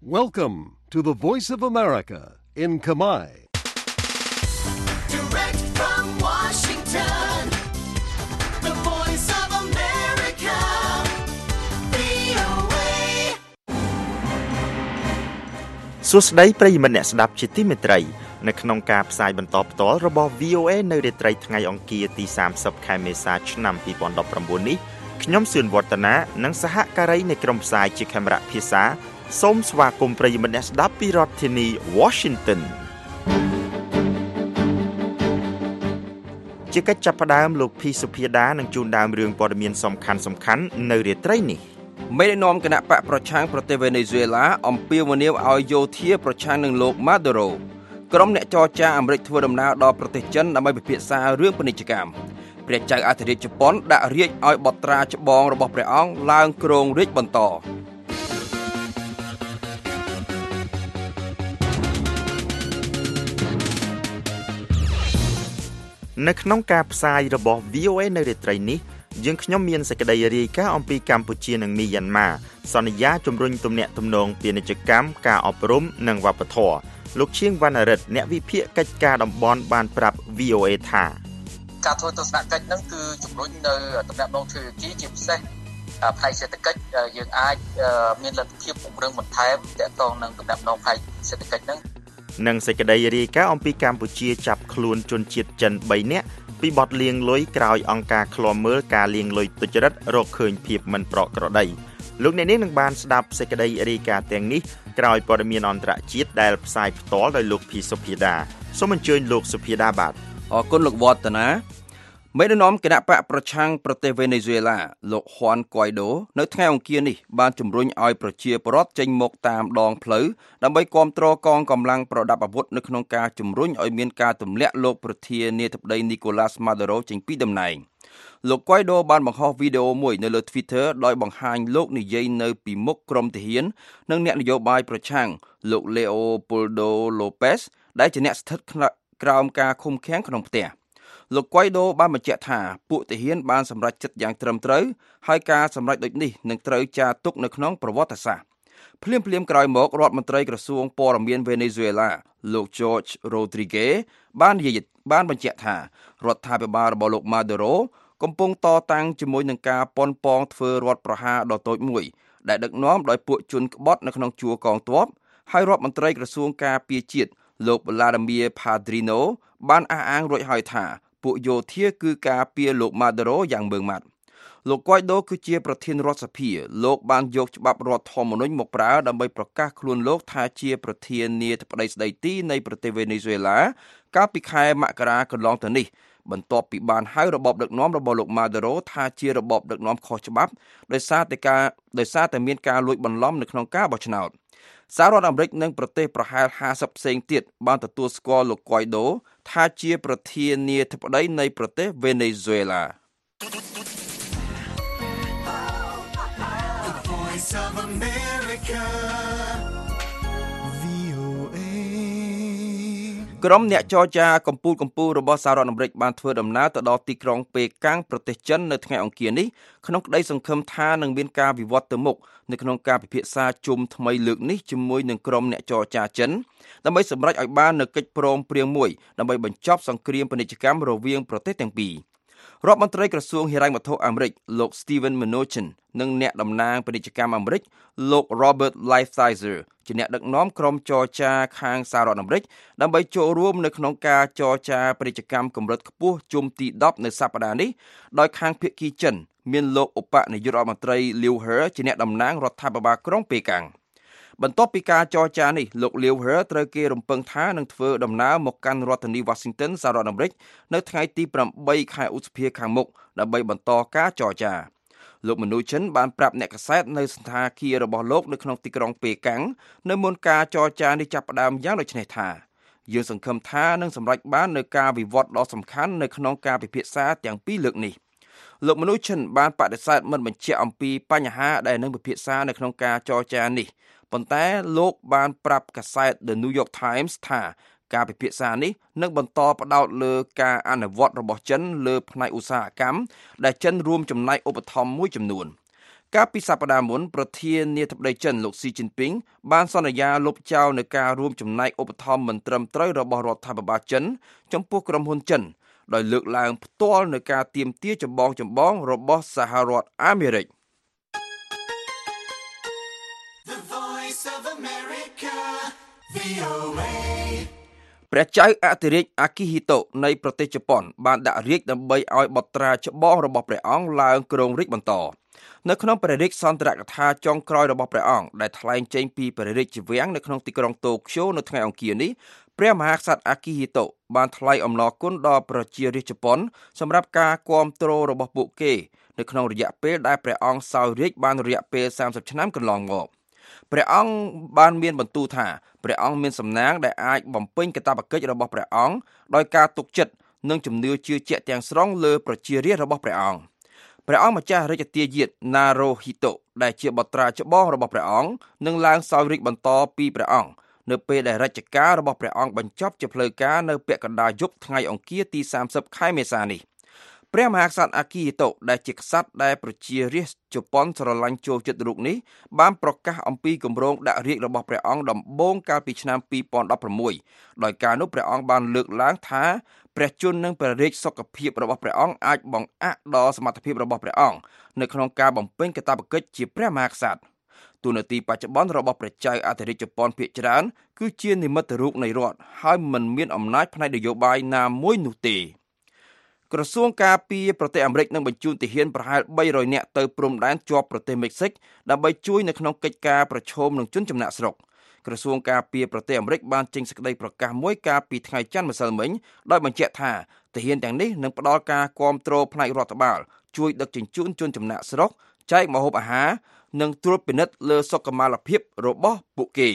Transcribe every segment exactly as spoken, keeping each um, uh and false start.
Welcome to the Voice of America in Khmer. Direct from Washington, the Voice of America, វី អូ เอសួស្តីប្រិយមិត្តអ្នកស្ដាប់ជាទីមេត្រីនៅក្នុងការផ្សាយបន្តផ្ទាល់របស់ វី អូ เอ នៅរាត្រីថ្ងៃអង្គារទីសាមសិបខែមេសាឆ្នាំពីរពាន់ដប់ប្រាំបួននេះខ្ញុំសឿនវឌ្ឍនានិងសហការីនៃក្រុមផ្សាយជាខេមរៈភាសាសូមស្វាគមន៍ប្រិយមិត្តអ្នកស្ដាប់ពីរដ្ឋធានី Washington ជាកិច្ចចាប់ផ្ដើមលោកភីសុភាដានឹងជូនដើមរឿងព័ត៌មានសំខាន់សំខាន់នៅរាត្រីនេះមេដឹកនាំគណៈបកប្រឆាំងប្រទេសវេណេស៊ុយអេឡាអំពាវនាវឲ្យយោធាប្រឆាំងនឹងលោកម៉ាដូរ៉ូក្រុមអ្នកចរចាអាមេរិកធ្វើដំណើរដល់ប្រទេសចិនដើម្បីពិភាក្សារឿងពាណិជ្ជកម្មព្រះចៅអធិរាជជប៉ុនដាក់រាជឲ្យបត្រាច្បងរបស់ព្រះអង្គឡើងគ្រងរាជបន្តនៅក្នុងការផ្សាយរបស់ វី អូ เอ នៅរាត្រីនេះយើងខ្ញុំមានសេចក្តីរាយការណ៍អំពីកម្ពុជានិងមីយ៉ាន់ម៉ាសន្យាជំរុញទំនាក់ទំនងពាណិជ្ជកម្មការអប់រំនិងវប្បធម៌លោកឈៀងវណ្ណរិទ្ធអ្នកវិភាគកិច្ចការតំបន់បានប្រាប់ វី អូ เอ ថាការធ្វើទស្សនកិច្ចហ្នឹងគឺជំរុញនៅទំនាក់ទំនងទ្វេភាគីជាពិសេសផ្នែកសេដ្ឋកិច្ចយើងអាចមានលទ្ធភាពពង្រឹងបន្ថែមទាក់ទងនឹងទំនាក់ទំនងផ្នែកសេដ្ឋកិច្ចហ្នឹងនិងសេចក្តីរាយការណ៍អំពីកម្ពុជាចាប់ខ្លួនជនជាតិចិនបីនាក់ពីបទលាងលុយក្រោយអង្គការឃ្លាំមើលការលាងលុយទុច្ចរិតរកឃើញភាពមិនប្រក្រតីលោកអ្នកនាងនឹងបានស្ដាប់សេចក្តីរាយការណ៍ទាំងនេះក្រោយព័ត៌មានអន្តរជាតិដែលផ្សាយផ្ទាល់ដោយលោកភីសុភាដាសូមអញ្ជើញលោកសុភាដាបាទអរគុណលោកវឌ្ឍនាមេដឹកនាំគណៈបកប្រឆាំងប្រទេសវេណេស៊ុយអេឡាលោកហ៊ុនកុយដូនៅថ្ងៃអង្គារនេះបានជំរុញឲ្យប្រជាពលរដ្ឋចេញមកតាមដងផ្លូវដើម្បីគាំទ្រកងកម្លាំងប្រដាប់អាវុធនៅក្នុងការជំរុញឲ្យមានការទម្លាក់លោកប្រធានាធិបតីនីកូឡាសម៉ាដូរ៉ូចេញពីតំណែងលោកកុយដូបានបង្ហោះវីដេអូមួយនៅលើ Twitter ដោយបង្ហាញលោកនិយាយនៅពីមុខក្រុមទាហាននិងអ្នកនយោបាយប្រឆាំងលោក Leopoldo Lopez ដែលជាអ្នកស្ថិតក្រោមការឃុំឃាំងក្នុងផ្ទះលោកកុយដូបានបញ្ជាក់ថាពួកទាហានបានសម្រេចចិត្តយ៉ាងត្រឹមត្រូវហើយការសម្រេចដូចនេះនឹងត្រូវចារទុកនៅក្នុងប្រវត្តិសាស្ត្រភ្លាមភ្លាមក្រោយមករដ្ឋមន្ត្រីក្រសួងព័ត៌មានវេណេស៊ុយអេឡាលោក Jorge Rodriguez បាននិយាយបានបញ្ជាក់ថារដ្ឋាភិបាលរបស់លោក Maduro កំពុងតតាំងជាមួយនឹងការប៉ុនប៉ងធ្វើរដ្ឋប្រហារដ៏តូចមួយដែលដឹកនាំដោយពួកជនក្បត់នៅក្នុងជួរកងទ័ពហើយរដ្ឋមន្ត្រីក្រសួងការពារជាតិលោក Vladimir Padrino បានអះអាងរួចហើយថាពួកយោធាគឺការពារលោក Maduro យ៉ាងម៉ឺងម៉ាត់លោកកុយដូគឺជាប្រធានរដ្ឋសភាលោកបានយកច្បាប់រដ្ឋធម្មនុញ្ញមកប្រើដើម្បីប្រកាសខ្លួនលោកថាជាប្រធានាធិបតីស្ដីទីនៃប្រទេសវេណេស៊ុយអេឡាកាលពីខែមករាកន្លងទៅនេះបន្ទាប់ពីបានហៅរបបដឹកនាំរបស់លោក Maduro ថាជារបបដឹកនាំខុសច្បាប់ដោយសារតែការដោយសារតែមានការលួចបន្លំនៅក្នុងការបោះឆ្នោតសហរដ្ឋអាមេរិកនិងប្រទេសប្រហែលហាសិបផ្សេងទៀតបានទទួលស្គាល់លោកកុយដូថាជាប្រធានាធិបតីនៃប្រទេសវេណេស៊ុយអេឡាក្រុមអ្នកចរចាកម្ពុជាកម្ពុជារបស់សហរដ្ឋអាមេរិកបានធ្វើដំណើរទៅដល់ទីក្រុងប៉េកាំងប្រទេសចិននៅថ្ងៃអង្គារនេះក្នុងក្តីសង្ឃឹមថានឹងមានការវិវត្តទៅមុខនៅក្នុងការពិភាក្សាជុំថ្មីលើកនេះជាមួយនឹងក្រុមអ្នកចរចាចិនដើម្បីសម្រេចឲ្យបាននូវកិច្ចព្រមព្រៀងមួយដើម្បីបញ្ចប់សង្គ្រាមពាណិជ្ជកម្មរវាងប្រទេសទាំងពីររដ្ឋមន្ត្រីក្រសួងហិរញ្ញវត្ថុអាមេរិកលោក Steven Mnuchin និងអ្នកតំណាងពាណិជ្ជកម្មអាមេរិកលោក Robert Lighthizer ជាអ្នកដឹកនាំក្រុមចរចាខាងសហរដ្ឋអាមេរិកដើម្បីចូលរួមនៅក្នុងការចរចាពាណិជ្ជកម្មកម្រិតខ្ពស់ជុំទីដប់នៅសប្តាហ៍នេះដោយខាងភាគីចិនមានលោកឧបនាយករដ្ឋមន្ត្រី Liu He ជាអ្នកតំណាងរដ្ឋាភិបាលក្រុងប៉េកាំងបន្ទាប់ពីការចរចានេះលោក Liu He ត្រូវគេរំពឹងថានឹងធ្វើដំណើរមកកាន់រដ្ឋធានី Washington សហរដ្ឋអាមេរិកនៅថ្ងៃទីប្រាំបីខែឧសភាខាងមុខដើម្បីបន្តការចរចាលោក Mnuchin បានប្រាប់អ្នកកាសែតនៅសន្តាគាររបស់លោកនៅក្នុងទីក្រុងប៉េកាំងនៅមុនការចរចានេះចាប់ផ្ដើមយ៉ាងដូចនេះថាយើងសង្ឃឹមថានឹងសម្រេចបាននូវការវិវត្តដ៏សំខាន់នៅក្នុងការពិភាក្សាទាំងពីរលើកនេះលោក Mnuchin បានបដិសេធមិនបញ្ជាក់អំពីបញ្ហាដែលនឹងពិភាក្សានៅក្នុងការចរចានេះប៉ុន្តែលោកបានប្រាប់កាសែត The New York Times ថាការពិភាក្សានេះនឹងបន្តផ្ដោតលើការអនុវត្តរបស់ចិនលើផ្នែកឧស្សាហកម្មដែលចិនរួមចំណែកឧបត្ថម្ភមួយចំនួនកាលពីសប្តាហ៍មុនប្រធានាធិបតីចិនលោកស៊ីជីនពីងបានសន្យាលុបចោលនូវការរួមចំណែកឧបត្ថម្ភមិនត្រឹមត្រូវរបស់រដ្ឋាភិបាលចិនចំពោះក្រុមហ៊ុនចិនដោយលើកឡើងផ្ទាល់នូវការទាមទារចម្បងចម្បងរបស់សហរដ្ឋអាមេរិក The Voice of America, វី អូ เอព្រះចៅអធិរាជអាគីហ៊ីតូនៃប្រទេសជប៉ុនបានដាក់រាជដើម្បីឲ្យបុត្រាច្បងរបស់ព្រះអង្គឡើងគ្រងរាជបន្តនៅក្នុងព្រះរាជសន្ទរកថាចុងក្រោយរបស់ព្រះអង្គដែលថ្លែងចេញពីព្រះរាជវាំងនៅក្នុងទីក្រុងតូក្យូនៅថ្ងៃអង្គារនេះព្រះមហាក្សត្រអាគីហ៊ីតូបានថ្លែងអំណរគុណដល់ប្រជារាស្ត្រជប៉ុនសម្រាប់ការគាំទ្ររបស់ពួកគេនៅក្នុងរយៈពេលដែលព្រះអង្គសោយរាជ្យបានរយៈពេលសាមសិបឆ្នាំកន្លងមកព្រះអង្គបានមានបន្ទូលថាព្រះអង្គមានសំណាងដែលអាចបំពេញកាតព្វកិច្ចរបស់ព្រះអង្គដោយការទុកចិត្តនិងជំនឿជឿជាក់ទាំងស្រុងលើប្រជារាស្ត្ររបស់ព្រះអង្គព្រះអង្គម្ចាស់រាជទាយាទណារូហ៊ីតូដែលជាបុត្រាច្បងរបស់ព្រះអង្គនឹងឡើងសោយរាជ្យបន្តពីព្រះអង្គនៅពេលដែលរជ្ជកាលរបស់ព្រះអង្គបញ្ចប់ជាផ្លូវការនៅពាក់កណ្ដាលយប់ថ្ងៃអង្គារទីសាមសិបខែមេសានេះព្រះមហាក្សត្រអាគីហ៊ីតូដែលជាក្សត្រដែលប្រជារាស្ត្រជប៉ុនស្រឡាញ់ចូលចិត្តរូបនេះបានប្រកាសអំពីគម្រោងដាក់រាជរបស់ព្រះអង្គដំបូងកាលពីឆ្នាំពីរពាន់ដប់ប្រាំមួយដោយការនោះព្រះអង្គបានលើកឡើងថាព្រះជន្មនិងព្រះរាជសុខភាពរបស់ព្រះអង្គអាចបង្អាក់ដល់សមត្ថភាពរបស់ព្រះអង្គនៅក្នុងការបំពេញកាតព្វកិច្ចជាព្រះមហាក្សត្រទូនាទីបច្ចុប្បន្នរបស់ព្រះចៅអធិរាជជប៉ុនភាគច្រើនគឺជានិមិត្តរូបនៃរដ្ឋហើយមិនមានអំណាចផ្នែកនយោបាយណាមួយនោះទេក្រសួងការពារប្រទេសអាមេរិកនឹងបញ្ជូនទាហានប្រហែលបីរយនាក់ទៅព្រំដែនជាប់ប្រទេសមិចស៊ិកដើម្បីជួយនៅក្នុងកិច្ចការប្រឈមនឹងជនចំណាក់ស្រុកក្រសួងការពារប្រទេសអាមេរិកបានចេញសេចក្តីប្រកាសមួយកាលពីថ្ងៃច័ន្ទម្សិលមិញដោយបញ្ជាក់ថាទាហានទាំងនេះនឹងផ្ដល់ការគាំទ្រផ្នែករដ្ឋបាលជួយដឹកជញ្ជូនជនចំណាក់ស្រុកចែកម្ហូបអាហារនិងត្រួតពិនិត្យលើសុខុមាលភាពរបស់ពួកគេ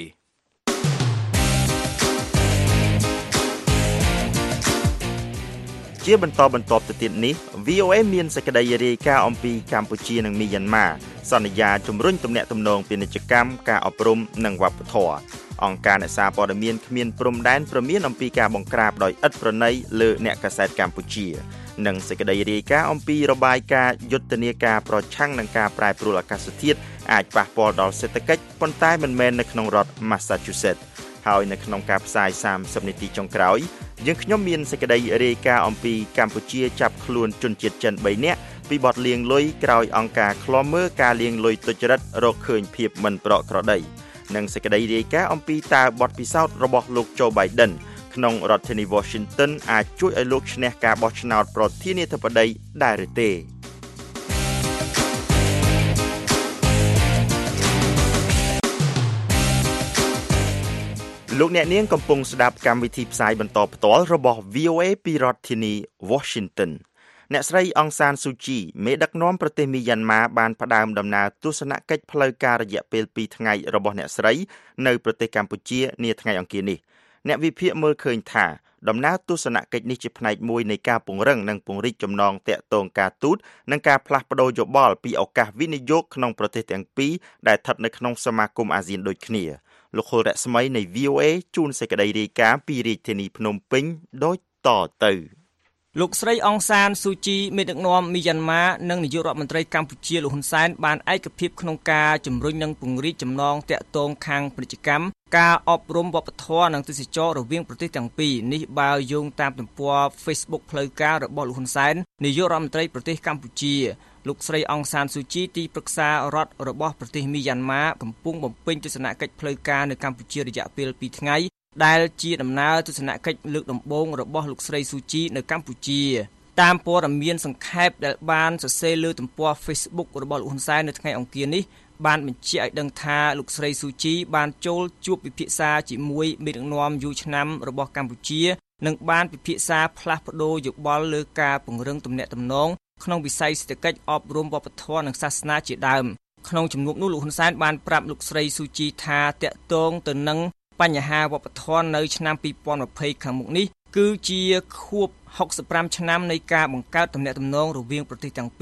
ជាបន្តបន្ទាប់ទៅទៀតនេះ វី អូ เอ មានសេចក្តីរាយការណ៍អំពីកម្ពុជានិងមីយ៉ាន់ម៉ាសន្យាជំរុញទំនាក់ទំនងពាណិជ្ជកម្មការអប់រំនិងវប្បធម៌អង្គការអ្នកសារព័ត៌មានគ្មានព្រំដែនព្រមានអំពីការបង្ក្រាបដោយឥតប្រណីលើអ្នកកាសែតកម្ពុជានិងសេចក្តីរាយការណ៍អំពីរបាយការណ៍យុទ្ធនាការប្រឆាំងនឹងការប្រែប្រួលអាកាសធាតុអាចប៉ះពាល់ដល់សេដ្ឋកិច្ចប៉ុន្តែមិនមែននៅក្នុងរដ្ឋ Massachusetts ហើយនៅក្នុងការផ្សាយសាមសិបនាទីចុងក្រោយយើងខ្ញុំមានសេចក្តីរាយការណ៍អំពីកម្ពុជាចាប់ខ្លួនជនជាតិចិនបីនាក់ពីបទលាងលុយក្រោយអង្គការឃ្លាំមើលការលាងលុយទុច្ចរិតរកឃើញភាពមិនប្រក្រតីនិងសេចក្តីរាយការណ៍អំពីតើបទពិសោធន៍របស់លោក Joe Biden ក្នុងរដ្ឋធានី Washington អាចជួយឲ្យលោកឈ្នះការបោះឆ្នោតប្រធានាធិបតីដែរឬទេលោកអ្នកនាងកំពុងស្ដាប់កម្មវិធីផ្សាយបន្តផ្ទាល់របស់ វី អូ เอ ពីរដ្ឋធានី Washington អ្នកស្រីអង្សានស៊ូជីមេដឹកនាំប្រទេសមីយ៉ាន់ម៉ាបានផ្ដើមដំណើរទស្សនកិច្ចផ្លូវការរយៈពេលពីរថ្ងៃរបស់អ្នកស្រីនៅប្រទេសកម្ពុជានាថ្ងៃអង្គារនេះអ្នកវិភាគមើលឃើញថាដំណើរទស្សនកិច្ចនេះជាផ្នែកមួយនៃការពង្រឹងនិងពង្រីកចំណងទាក់ទងការទូតនិងការផ្លាស់ប្ដូរយោបល់ពីឱកាសវិនិយោគក្នុងប្រទេសទាំងពីរដែលស្ថិតនៅក្នុងសមាគមអាស៊ានដូចគ្នាលោកខុលរស្មីនៃ វី អូ เอ ជូនសេចក្តីរាយការណ៍ពីរាជធានីភ្នំពេញដូចតទៅលោកស្រីអង្សានស៊ូជីមេដឹកនាំមីយ៉ាន់ម៉ានិងនាយករដ្ឋមន្ត្រីកម្ពុជាលោកហ៊ុនសែនបានឯកភាពក្នុងការជំរុញនិងពង្រីកចំណងទាក់ទងខាងពាណិជ្ជកម្មការអប់រំវប្បធម៌និងទេសចររវាងប្រទេសទាំងពីរនេះបើយោងតាមទំព័រ Facebook ផ្លូវការរបស់លោកហ៊ុនសែននាយករដ្ឋមន្ត្រីប្រទេសកម្ពុជាលោកស្រីអង្សានស៊ូជីទីប្រឹក្សារដ្ឋរបស់ប្រទេសមីយ៉ាន់ម៉ាកំពុងបំពេញទស្សនកិច្ចផ្លូវការនៅកម្ពុជារយៈពេលពីរថ្ងៃដែលជាដំណើរទស្សនកិច្ចលើកដំបូងរបស់លោកស្រីស៊ូជីនៅកម្ពុជាតាមព័ត៌មានសង្ខេបដែលបានសរសេរលើទំព័រ Facebook របស់លោកហ៊ុនសែននៅថ្ងៃអង្គារនេះបានបញ្ជាក់ឲ្យដឹងថាលោកស្រីស៊ូជីបានចូលជួបពិភាក្សាជាមួយមេដឹកនាំយូរឆ្នាំរបស់កម្ពុជានិងបានពិភាក្សាផ្លាស់ប្ដូរយោបល់លើការពង្រឹងទំនាក់ទំនងក្នុងវិស័យសេដ្ឋកិច្ចអប់រំវប្បធម៌និងសាសនាជាដើមក្នុងជំនួបនោះលោកហ៊ុនសែនបានប្រាប់លោកស្រីស៊ូជីថាតាក់ទងទៅនឹងបញ្ហាវប្បធម៌នៅឆ្នាំពីរពាន់ยี่สิบខាងមុខនេះគឺជាខួបหกสิบห้าឆ្នាំនៃការបង្កើតទំនាក់ទំនងរវាងប្រទេសទាំងពីរ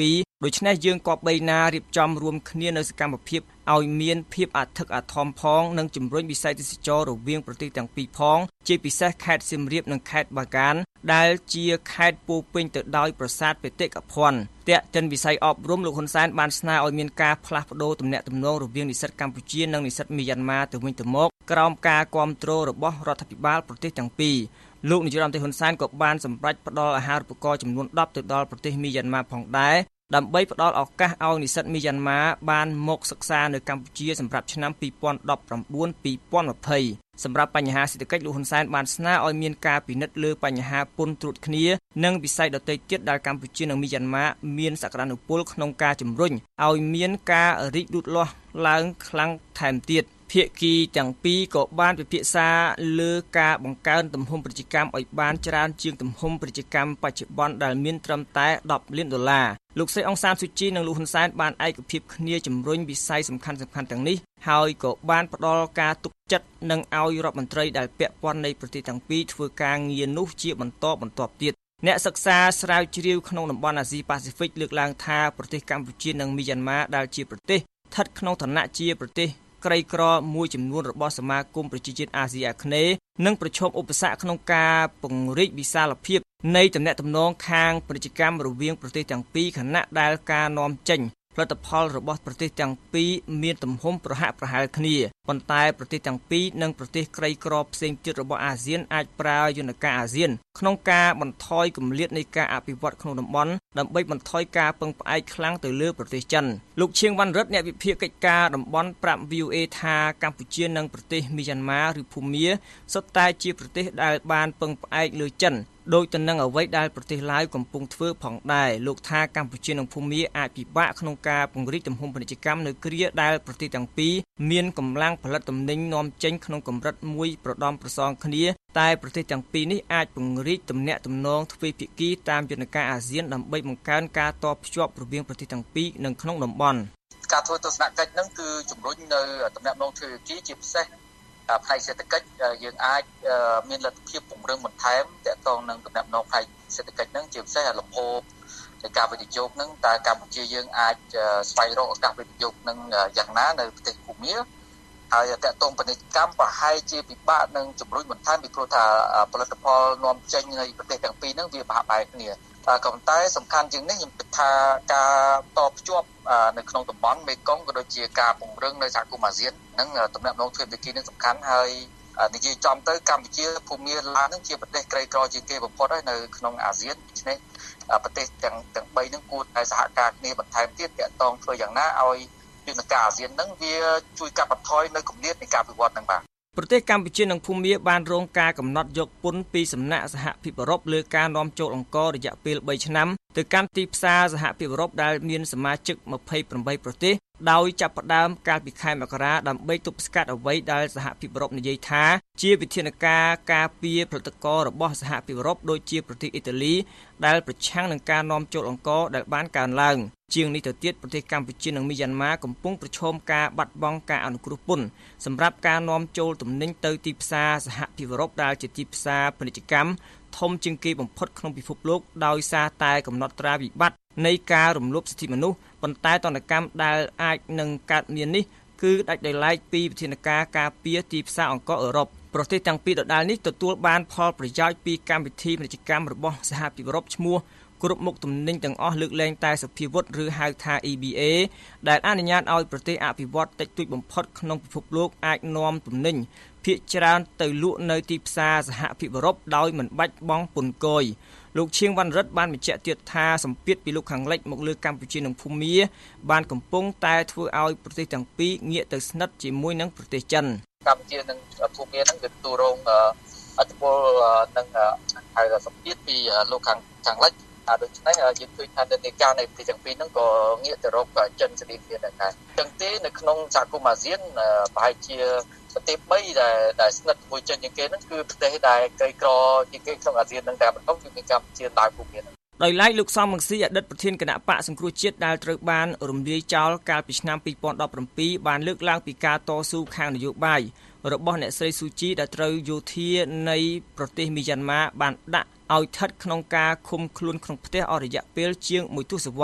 ដូច្នេះយើងក៏បីណារៀបចំរួមគ្នានៅសកម្មភាពឲ្យមានភាពអធិកអធមផងនិងជំរុញវិស័យទេសចររវាងប្រទេសទាំងពីរផងជាពិសេសខេត្តសៀមរាបនិងខេត្តបាកានដែលជាខេត្តពោពេញទៅដោយប្រាសាទបេតិកភណ្ឌតែកិនវិស័យអប់រំលោកហ៊ុនសែនបានស្នើឲ្យមានការផ្លាស់ប្តូរទំនាក់ទំនងរវាងនិស្សិតកម្ពុជានិងនិស្សិតមីយ៉ាន់ម៉ាទៅវិញទៅមកក្រោមការគាំទ្ររបស់រដ្ឋាភិបាលប្រទេសទាំងពីរលោកនាយរដ្ឋមន្ត្រីហ៊ុនសែនក៏បានសម្រេចផ្តល់អាហារូបករណ៍ចំនួនដប់ទៅដល់ប្រទេសមីយ៉ាន់ម៉ាផងដែរដើម្បីផ្តល់ឱកាសឲ្យនិស្សិតមីយ៉ាន់ម៉ាបានមកសិក្សានៅកម្ពុជាសម្រាប់ឆ្នាំពីរពាន់ដប់ប្រាំបួន ពីរពាន់ยี่สิบសម្រាប់បញ្ហាសេដ្ឋកិច្ចលោកហ៊ុនសែនបានស្នើឲ្យមានការពិនិត្យលើបញ្ហាពន្ធត្រួតគ្នានិងវិស័យដទៃទៀតដែលកម្ពុជានិងមីយ៉ាន់ម៉ាមានសក្តានុពលក្នុងការជំរុញឲ្យមានការរីកលូតលាស់ឡើងខ្លាំងថែមទៀតភាគីទាំងពីរក៏បានពិភាក្សាលើការបង្កើនទំហំពាណិជ្ជកម្មឲ្យបានច្រើនជាងទំហំពាណិជ្ជកម្មបច្ចុប្បន្នដែលមានត្រឹមតែដប់លានដុល្លារលោកស្រីអង្សានស៊ូជីនិងលោកហ៊ុនសែនបានឯកភាពគ្នាជំរុញវិស័យសំខាន់ៗទាំងនេះហើយក៏បានផ្ដល់ការទុកចិត្តនិងឲ្យរដ្ឋមន្ត្រីដែលពាក់ព័ន្ធនៃប្រទេសទាំងពីរធ្វើការងារនោះជាបន្តបន្ទាប់ទៀតអ្នកសិក្សាស្រាវជ្រាវក្នុងតំបន់អាស៊ីប៉ាស៊ីហ្វិកលើកឡើងថាប្រទេសកម្ពុជានិងមីយ៉ាន់ម៉ាដែលជាប្រទេសស្ថិតក្នុងឋានៈជាប្រទេសក្រីក្រមួយចំនួនរបស់សមាគមប្រជាជាតិអាស៊ីអាគ្នេយ៍និងប្រឈមឧបសគ្គក្នុងការពង្រីកវិសាលភាពនៃទំនាក់ទំនងខាងពាណិជ្ជកម្មរវាងប្រទេសទាំងពីរខណៈដែលការនាំចេញផលិតផលរបស់ប្រទេសទាំងពីរមានទំហំប្រហាក់ប្រហែលគ្នាប៉ុន្តែប្រទេសទាំងពីរនិងប្រទេសក្រីក្រផ្សេងទៀតរបស់អាស៊ានអាចប្រើយន្តការអាស៊ានក្នុងការបន្ថយគម្លាតនៃការអភិវឌ្ឍក្នុងតំបន់ដើម្បីបន្ថយការពឹងផ្អែកខ្លាំងទៅលើប្រទេសចិនលោកឈៀងវណ្ណរិទ្ធអ្នកវិភាគកិច្ចការតំបន់ប្រាប់ វី អូ เอ ថាកម្ពុជានិងប្រទេសមីយ៉ាន់ម៉ាឬភូមាសុទ្ធតែជាប្រទេសដែលបានពឹងផ្អែកលើចិនដោយទៅនឹងអ្វីដែលប្រទេសឡាវកំពុងធ្វើផងដែរលោកថាកម្ពុជានិងភូមាអាចពិបាកក្នុងការពង្រីកទំហំពាណិជ្ជកម្មនៅគ្រាដែលប្រទេសទាំងពីរមានកម្លាំងផលិតទំនិញនាំចេញក្នុងកម្រិតមួយប្រដំប្រសងគ្នាតែប្រទេសទាំងពីរនេះអាចពង្រីកទំនាក់ទំនងទ្វេភាគីតាមយន្តការអាស៊ានដើម្បីបង្កើនការតភ្ជាប់រវាងប្រទេសទាំងពីរនៅក្នុងតំបន់ការធ្វើទស្សនកិច្ចហ្នឹងគឺជំរុញនៅទំនាក់ទំនងទ្វេភាគីជាពិសេសផ្នែកសេដ្ឋកិច្ចយើងអាចមានលទ្ធភាពពង្រឹងបន្ថែមទាក់ទងនឹងទំនាក់ទំនងផ្នែកសេដ្ឋកិច្ចហ្នឹងជាពិសេសលំហូរនៃការវិនិយោគហ្នឹងតើកម្ពុជាយើងអាចស្វែងរកឱកាសវិនិយោគហ្នឹងយ៉ាងណានៅប្រទេសភូមាហើយទាក់ទងពាណិជ្ជកម្មប្រហែលជាពិបាកនឹងជំរុញបន្ថែមពីព្រោះថាផលិតផលនាំចេញនៃប្រទេសទាំងពីរហ្នឹងវាប្រហាក់បែកគ្នាក៏ប៉ុន្តែសំខាន់ជាងនេះខ្ញុំគិតថាការតភ្ជាប់នៅក្នុងតំបន់មេគង្គក៏ដូចជាការពង្រឹងនៅសហគមន៍អាស៊ានហ្នឹងទំនាក់ទំនងទ្វេភាគីនេះសំខាន់ហើយនិយាយចំទៅកម្ពុជាភូមាឡាវហ្នឹងជាប្រទេសក្រីក្រជាងគេបំផុតហើយនៅក្នុងអាស៊ានដូច្នេះប្រទេសទាំងទាំងបីហ្នឹងគួរតែសហការគ្នាបន្ថែមទៀតទាក់ទងធ្វើយ៉ាងណាឲ្យយន្តការអាស៊ានហ្នឹងវាជួយកាត់បន្ថយនៅគម្លាតនៃការវិវត្តហ្នឹងបាទប្រទេសកម្ពុជានិងភូមាបានរងការកំណត់យកពន្ធពីសំណាក់សហភាពអឺរ៉ុបលើការនាំចូលអង្កររយៈពេលបីឆ្នាំទៅកាន់ទីផ្សារសហភាពអឺរ៉ុបដែលមានសមាជិកยี่สิบแปดប្រទេសដោយចាប់ផ្ដើមកាលពីខែមករាដើម្បីទប់ស្កាត់អ្វីដែលសហភាពអឺរ៉ុបនិយាយថាជាវិធានការការពារផលិតកររបស់សហភាពអឺរ៉ុបដូចជាប្រទេសអ៊ីតាលីដែលប្រឆាំងនឹងការនាំចូលអង្ករដែលបានកើនឡើងជាងនេះទៅទៀតប្រទេសកម្ពុជានិងមីយ៉ាន់ម៉ាកំពុងប្រឈមការបាត់បង់ការអនុគ្រោះពន្ធសម្រាប់ការនាំចូលទំនិញទៅទីផ្សារសហភាពអឺរ៉ុបដែលជាទីផ្សារពាណិជ្ជកម្មធំជាងគេបំផុតក្នុងពិភពលោកដោយសារតែកំណត់ត្រាវិបត្តិនៃការរំលោភសិទ្ធិមនុស្សប៉ុន្តែទណ្ឌកម្មដែលអាចនឹងកើតមាននេះគឺដាច់ដោយឡែកពីវិធានការការពារទីផ្សារអង្ករអឺរ៉ុបប្រទេសទាំងពីរដដែលនេះទទួលបានផលប្រយោជន៍ពីកម្មវិធីពាណិជ្ជកម្មរបស់សហភាពអឺរ៉ុបឈ្មោះគ្រប់មុខទំនិញទាំងអស់លើកលែងតែសភាវុធឬហៅថា អ៊ី ប៊ី เอ ដែលអនុញ្ញាតឲ្យប្រទេសអភិវឌ្ឍតិចតួចបំផុតក្នុងពិភពលោកអាចនាំទំនិញភាគច្រើនទៅលក់នៅទីផ្សារសហភាពអឺរ៉ុបដោយមិនបាច់បង់ពន្ធគយលោកឈៀងវណ្ណរិទ្ធបានបញ្ជាក់ទៀតថាសម្ពាធពីលោកខាងលិចមកលើកម្ពុជានិងភូមាបានកំពុងតែធ្វើឲ្យប្រទេសទាំងពីរងាកទៅស្និទ្ធជាមួយនឹងប្រទេសចិនកម្ពុជានិងភូមានឹងទទួលរងអធិបុលនឹងហៅថាសម្ពាធពីលោកខាងខាងលិចដូច្នេះយើងឃើញថានិន្នាការនៃប្រទេសទាំងពីរហ្នឹងក៏ងាកទៅរកចិនស្តីគ្នាដែរអញ្ចឹងទេនៅក្នុងសហគមន៍អាស៊ានប្រហែលជាប្រទេសបីដែលដែលស្និទ្ធជាមួយចិនជាងគេហ្នឹងគឺប្រទេសដែលក្រីក្រជាងគេក្នុងអាស៊ានហ្នឹងតែបន្តគឺកម្ពុជាដើរភូមាហ្នឹងដោយឡែកលោកសំរងស៊ីអតីតប្រធានគណៈបកសង្គ្រោះជាតិដែលត្រូវបានរំលាយចោលកាលពីឆ្នាំពីរពាន់ដប់ប្រាំពីរបានលើកឡើងពីការតស៊ូខាងនយោបាយរបស់អ្នកស្រីស៊ូជីដែលត្រូវយោធានៃប្រទេសមីយ៉ាន់ម៉ាបានដាក់ឲ្យស្ថិតក្នុងការឃុំខ្លួនក្នុងផ្ទះអស់រយៈពេលជាងមួយទសវត្សរ៍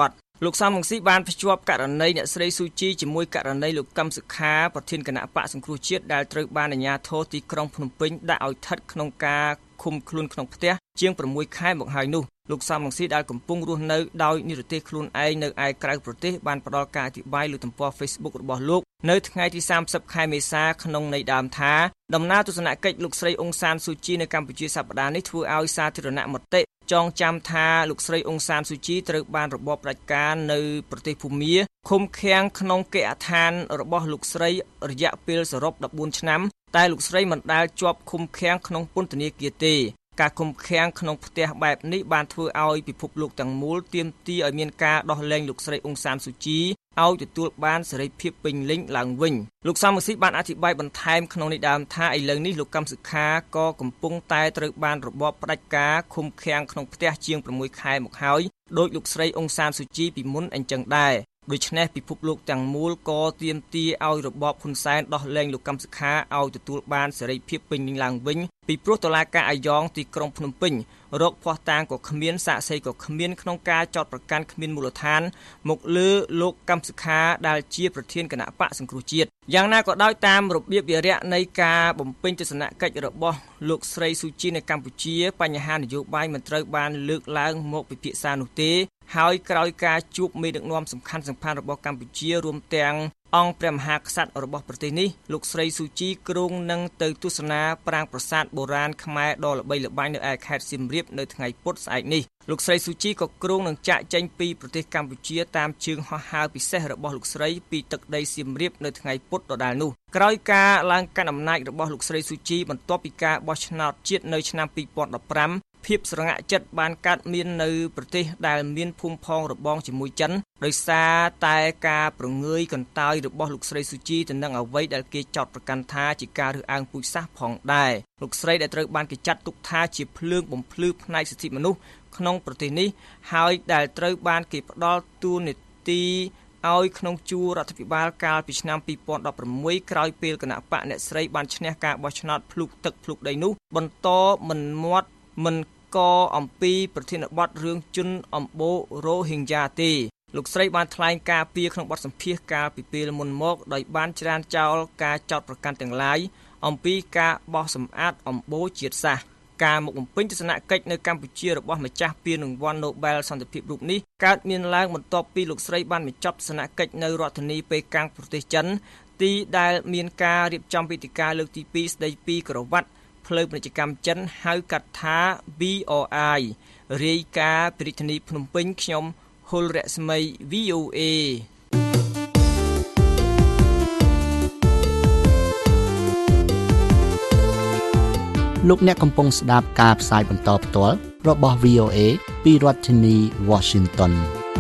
លោកសំរងស៊ីបានភ្ជាប់ករណីអ្នកស្រីស៊ូជីជាមួយករណីលោកកឹមសុខាប្រធានគណៈបកសង្គ្រោះជាតិដែលត្រូវបានអាជ្ញាធរទីក្រុងភ្នំពេញដាក់ឲ្យស្ថិតក្នុងការឃុំខ្លួនក្នុងផ្ទះជាង6ខែមកហើយនោះលោកសំរងស៊ីដែលកំពុងរស់នៅដោយនិរទេសខ្លួនឯងនៅឯក្រៅប្រទេសបានផ្ដល់ការអធិប្បាយលើទំព័រ Facebook របស់លោកនៅថ្ងៃទីសាមសិបខែមេសាក្នុងន័យដើមថាដំណើរទស្សនកិច្ចលោកស្រីអ៊ុងសានស៊ូជីនៅកម្ពុជាសប្តាហ៍នេះធ្វើឲ្យសាធារណមតិចងចាំថាលោកស្រីអ៊ុងសានស៊ូជីត្រូវបានរបបផ្ដាច់ការនៅប្រទេសភូមាឃុំឃាំងក្នុងគេហដ្ឋានរបស់លោកស្រីរយៈពេលសរុបដប់បួនឆ្នាំតែលោកស្រីមិនដែលជាប់ឃុំឃាំងក្នុងពន្ធនាគារទេការឃុំឃាំងក្នុងផ្ទះបែបនេះបានធ្វើឲ្យពិភពលោកទាំងមូលទាមទារឲ្យមានការដោះលែងលោកស្រីអ៊ុងសានស៊ូជីឲ្យទទួលបានសេរីភាពពេញលេញឡើងវិញលោកសំរងស៊ីបានអធិប្បាយបន្ថែមក្នុងនេះដើមថាឥឡូវនេះលោកកឹមសុខាក៏កំពុងតែត្រូវបានរបបផ្ដាច់ការឃុំឃាំងក្នុងផ្ទះជាង6ខែមកហើយដោយលោកស្រីអ៊ុងសានស៊ូជីពីមុនអញ្ចឹងដែរដូច្នេះពិភពលោកទាំងមូលក៏ទាមទារឲ្យរបបហ៊ុនសែនដោះលែងលោកកឹមសុខាឲ្យទទួលបានសេរីភាពពេញលេញឡើងវិញពីព្រោះតុលាការអាយ៉ងទីក្រុងភ្នំពេញរកភស្តុតាងក៏គ្មានសាក្សីក៏គ្មានក្នុងការចោទប្រកាន់គ្មានមូលដ្ឋានមកលើលោកកឹមសុខាដែលជាប្រធានគណៈបកសង្គ្រោះជាតិយ៉ាងណាក៏ដោយតាមរបៀបវារៈនៃការបំពេញទស្សនកិច្ចរបស់លោកស្រីស៊ូជីនៅកម្ពុជាបញ្ហានយោបាយមិនត្រូវបានលើកឡើងមកពិភាក្សានោះទេហើយក្រោយការជួបមេដឹកនាំសំខាន់សំខាន់របស់កម្ពុជារួមទាំងអង្គព្រះមហាក្សត្ររបស់ប្រទេសនេះលោកស្រីស៊ូជីគ្រងនឹងទៅទស្សនាប្រាង្គប្រាសាទបុរាណខ្មែរដ៏ល្បីល្បាញនៅឯខេត្តសៀមរាបនៅថ្ងៃពុធស្អែកនេះលោកស្រីស៊ូជីក៏គ្រងនឹងចាក់ចេញពីប្រទេសកម្ពុជាតាមជើងហោះហើរពិសេសរបស់លោកស្រីពីទឹកដីសៀមរាបនៅថ្ងៃពុធដដែលនោះក្រោយការឡើងកាន់អំណាចរបស់លោកស្រីស៊ូជីបន្ទាប់ពីការបោះឆ្នោតជាតិនៅឆ្នាំពីរពាន់ដប់ប្រាំភាពស្រងាក់ចិត្តបានកើតមាននៅប្រទេសដែលមានភូមិផងរបងជាមួយចិនដោយសារតែការប្រងើយកន្តើយរបស់លោកស្រីស៊ូជីទៅនឹងអ្វីដែលគេចោទប្រកាន់ថាជាការរើសអើងពូជសាសន៍ផងដែរលោកស្រីដែលត្រូវបានគេចាត់ទុកថាជាភ្លើងបំភ្លឺផ្នែកសិទ្ធិមនុស្សក្នុងប្រទេសនេះហើយដែលត្រូវបានគេផ្ដល់តួនាទីឲ្យក្នុងជួររដ្ឋាភិបាលកាលពីឆ្នាំពីរពាន់ដប់ប្រាំមួយក្រោយពេលគណៈបកអ្នកស្រីបានឈ្នះការបោះឆ្នោតភ្លុកទឹកភ្លុកដីនោះបន្តមិនមាត់មិនកអំពីប្រធានបទរឿងជនអំបូររ៉ូហិងយ៉ាទេលោកស្រីបានថ្លែងការពីក្នុងបទសម្ភាសន៍កាលពីពេលមុនមកដោយបានច្រានចោលការចោទប្រកាន់ទាំងឡាយអំពីការបោះសម្អាតអំបូរជាតិសាសន៍ការមកបំពេញទស្សនកិច្ចនៅកម្ពុជារបស់ម្ចាស់ពានរង្វាន់ Nobel សន្តិភាពរូបនេះកើតមានឡើងបន្ទាប់ពីលោកស្រីបានបញ្ចប់ទស្សនកិច្ចនៅរដ្ឋធានីប៉េកាំងប្រទេសចិនទីដែលមានការរៀបចំវេទិកាលើកទីពីរស្ដីពីក្រវ៉ាត់ផ្លូវពាណិជ្ជកម្មចិនហៅកាត់ថា B O I រាយការណ៍ពីរាជធានីភ្នំពេញខ្ញុំហុលរស្មី V O A លោកអ្នកកំពុងស្ដាប់ការផ្សាយបន្តផ្ទាល់របស់ V O A ពីរដ្ឋធានី Washington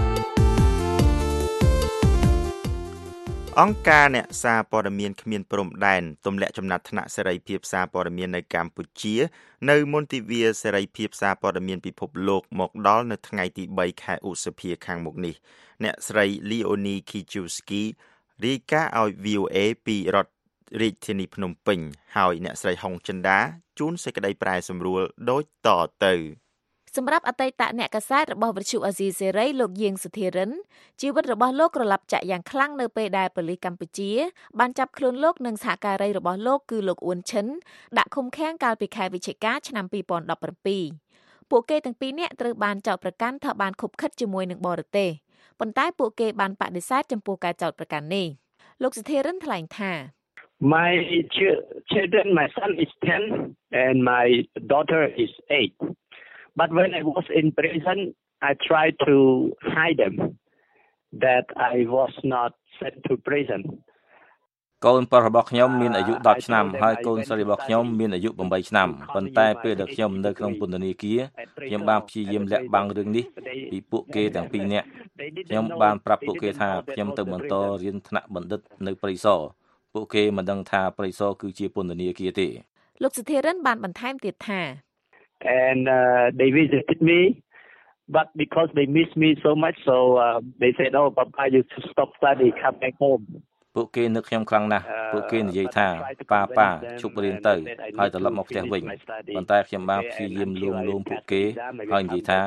អង្គការអ្នកសារព័ត៌មានគ្មានព្រំដែនទម្លាក់ចំណាត់ថ្នាក់សេរីភាពសារព័ត៌មាននៅកម្ពុជានៅមន្ទីរវាលសេរីភាពសារព័ត៌មានពិភពលោកមកដល់នៅថ្ងៃទីបីខែឧសភាខាងមុខនេះអ្នកស្រី Leonie Kijewski រាយការណ៍ឲ្យ V O A ពីរដ្ឋរាជធានីភ្នំពេញហើយអ្នកស្រីហុងចិន្តាជូនសេចក្តីប្រែសម្រួលដូចតទៅសម្រាប់អតីតអ្នកកាសែតរបស់វិទ្យុអាស៊ីសេរីលោកយាងសុធិរិនជីវិតរបស់លោកក្រឡាប់ចាក់យ៉ាងខ្លាំងនៅពេលដែលប៉ូលីសកម្ពុជាបានចាប់ខ្លួនលោកនិងសហការីរបស់លោកគឺលោកអ៊ុនឈិនដាក់ឃុំឃាំងកាលពីខែវិច្ឆិកាឆ្នាំពីរពាន់ដប់ប្រាំពីរពួកគេទាំងពីរនាក់ត្រូវបានចោទប្រកាន់ថាបានខុបខិតជាមួយនឹងបរទេសប៉ុន្តែពួកគេបានបដិសេធចំពោះការចោទប្រកាន់នេះលោកសុធិរិនថ្លែងថា My children, my son is ten and my daughter is eight. But when I was in prison, I tried to hide them that I was not sent to prison. កូនប្រុសរបស់ខ្ញុំមានអាយុដប់ឆ្នាំហើយកូនស្រីរបស់ខ្ញុំមានអាយុប្រាំបីឆ្នាំប៉ុន្តែពេលដែលខ្ញុំនៅក្នុងពន្ធនាគារខ្ញុំបានព្យាយាមលាក់បាំងរឿងនេះពីពួកគេទាំងពីរនាក់ខ្ញុំបានប្រាប់ពួកគេថាខ្ញុំទៅបន្តរៀនថ្នាក់បណ្ឌិតនៅព្រៃសរពួកគេមិនដឹងថាព្រៃសរគឺជាពន្ធនាគារទេលោកសុធិរិនបានបន្ថែមទៀតថា and uh, they visited me but because they miss me so much so uh, they said oh papa you should stop study come back home ពួកគេនឹកខ្ញុំខ្លាំងណាស់ពួកគេនិយាយថាប៉ាប៉ាឈប់រៀនទៅហើយត្រឡប់មកផ្ទះវិញប៉ុន្តែខ្ញុំបានព្យាយាមលួងលោមពួកគេហើយនិយាយថា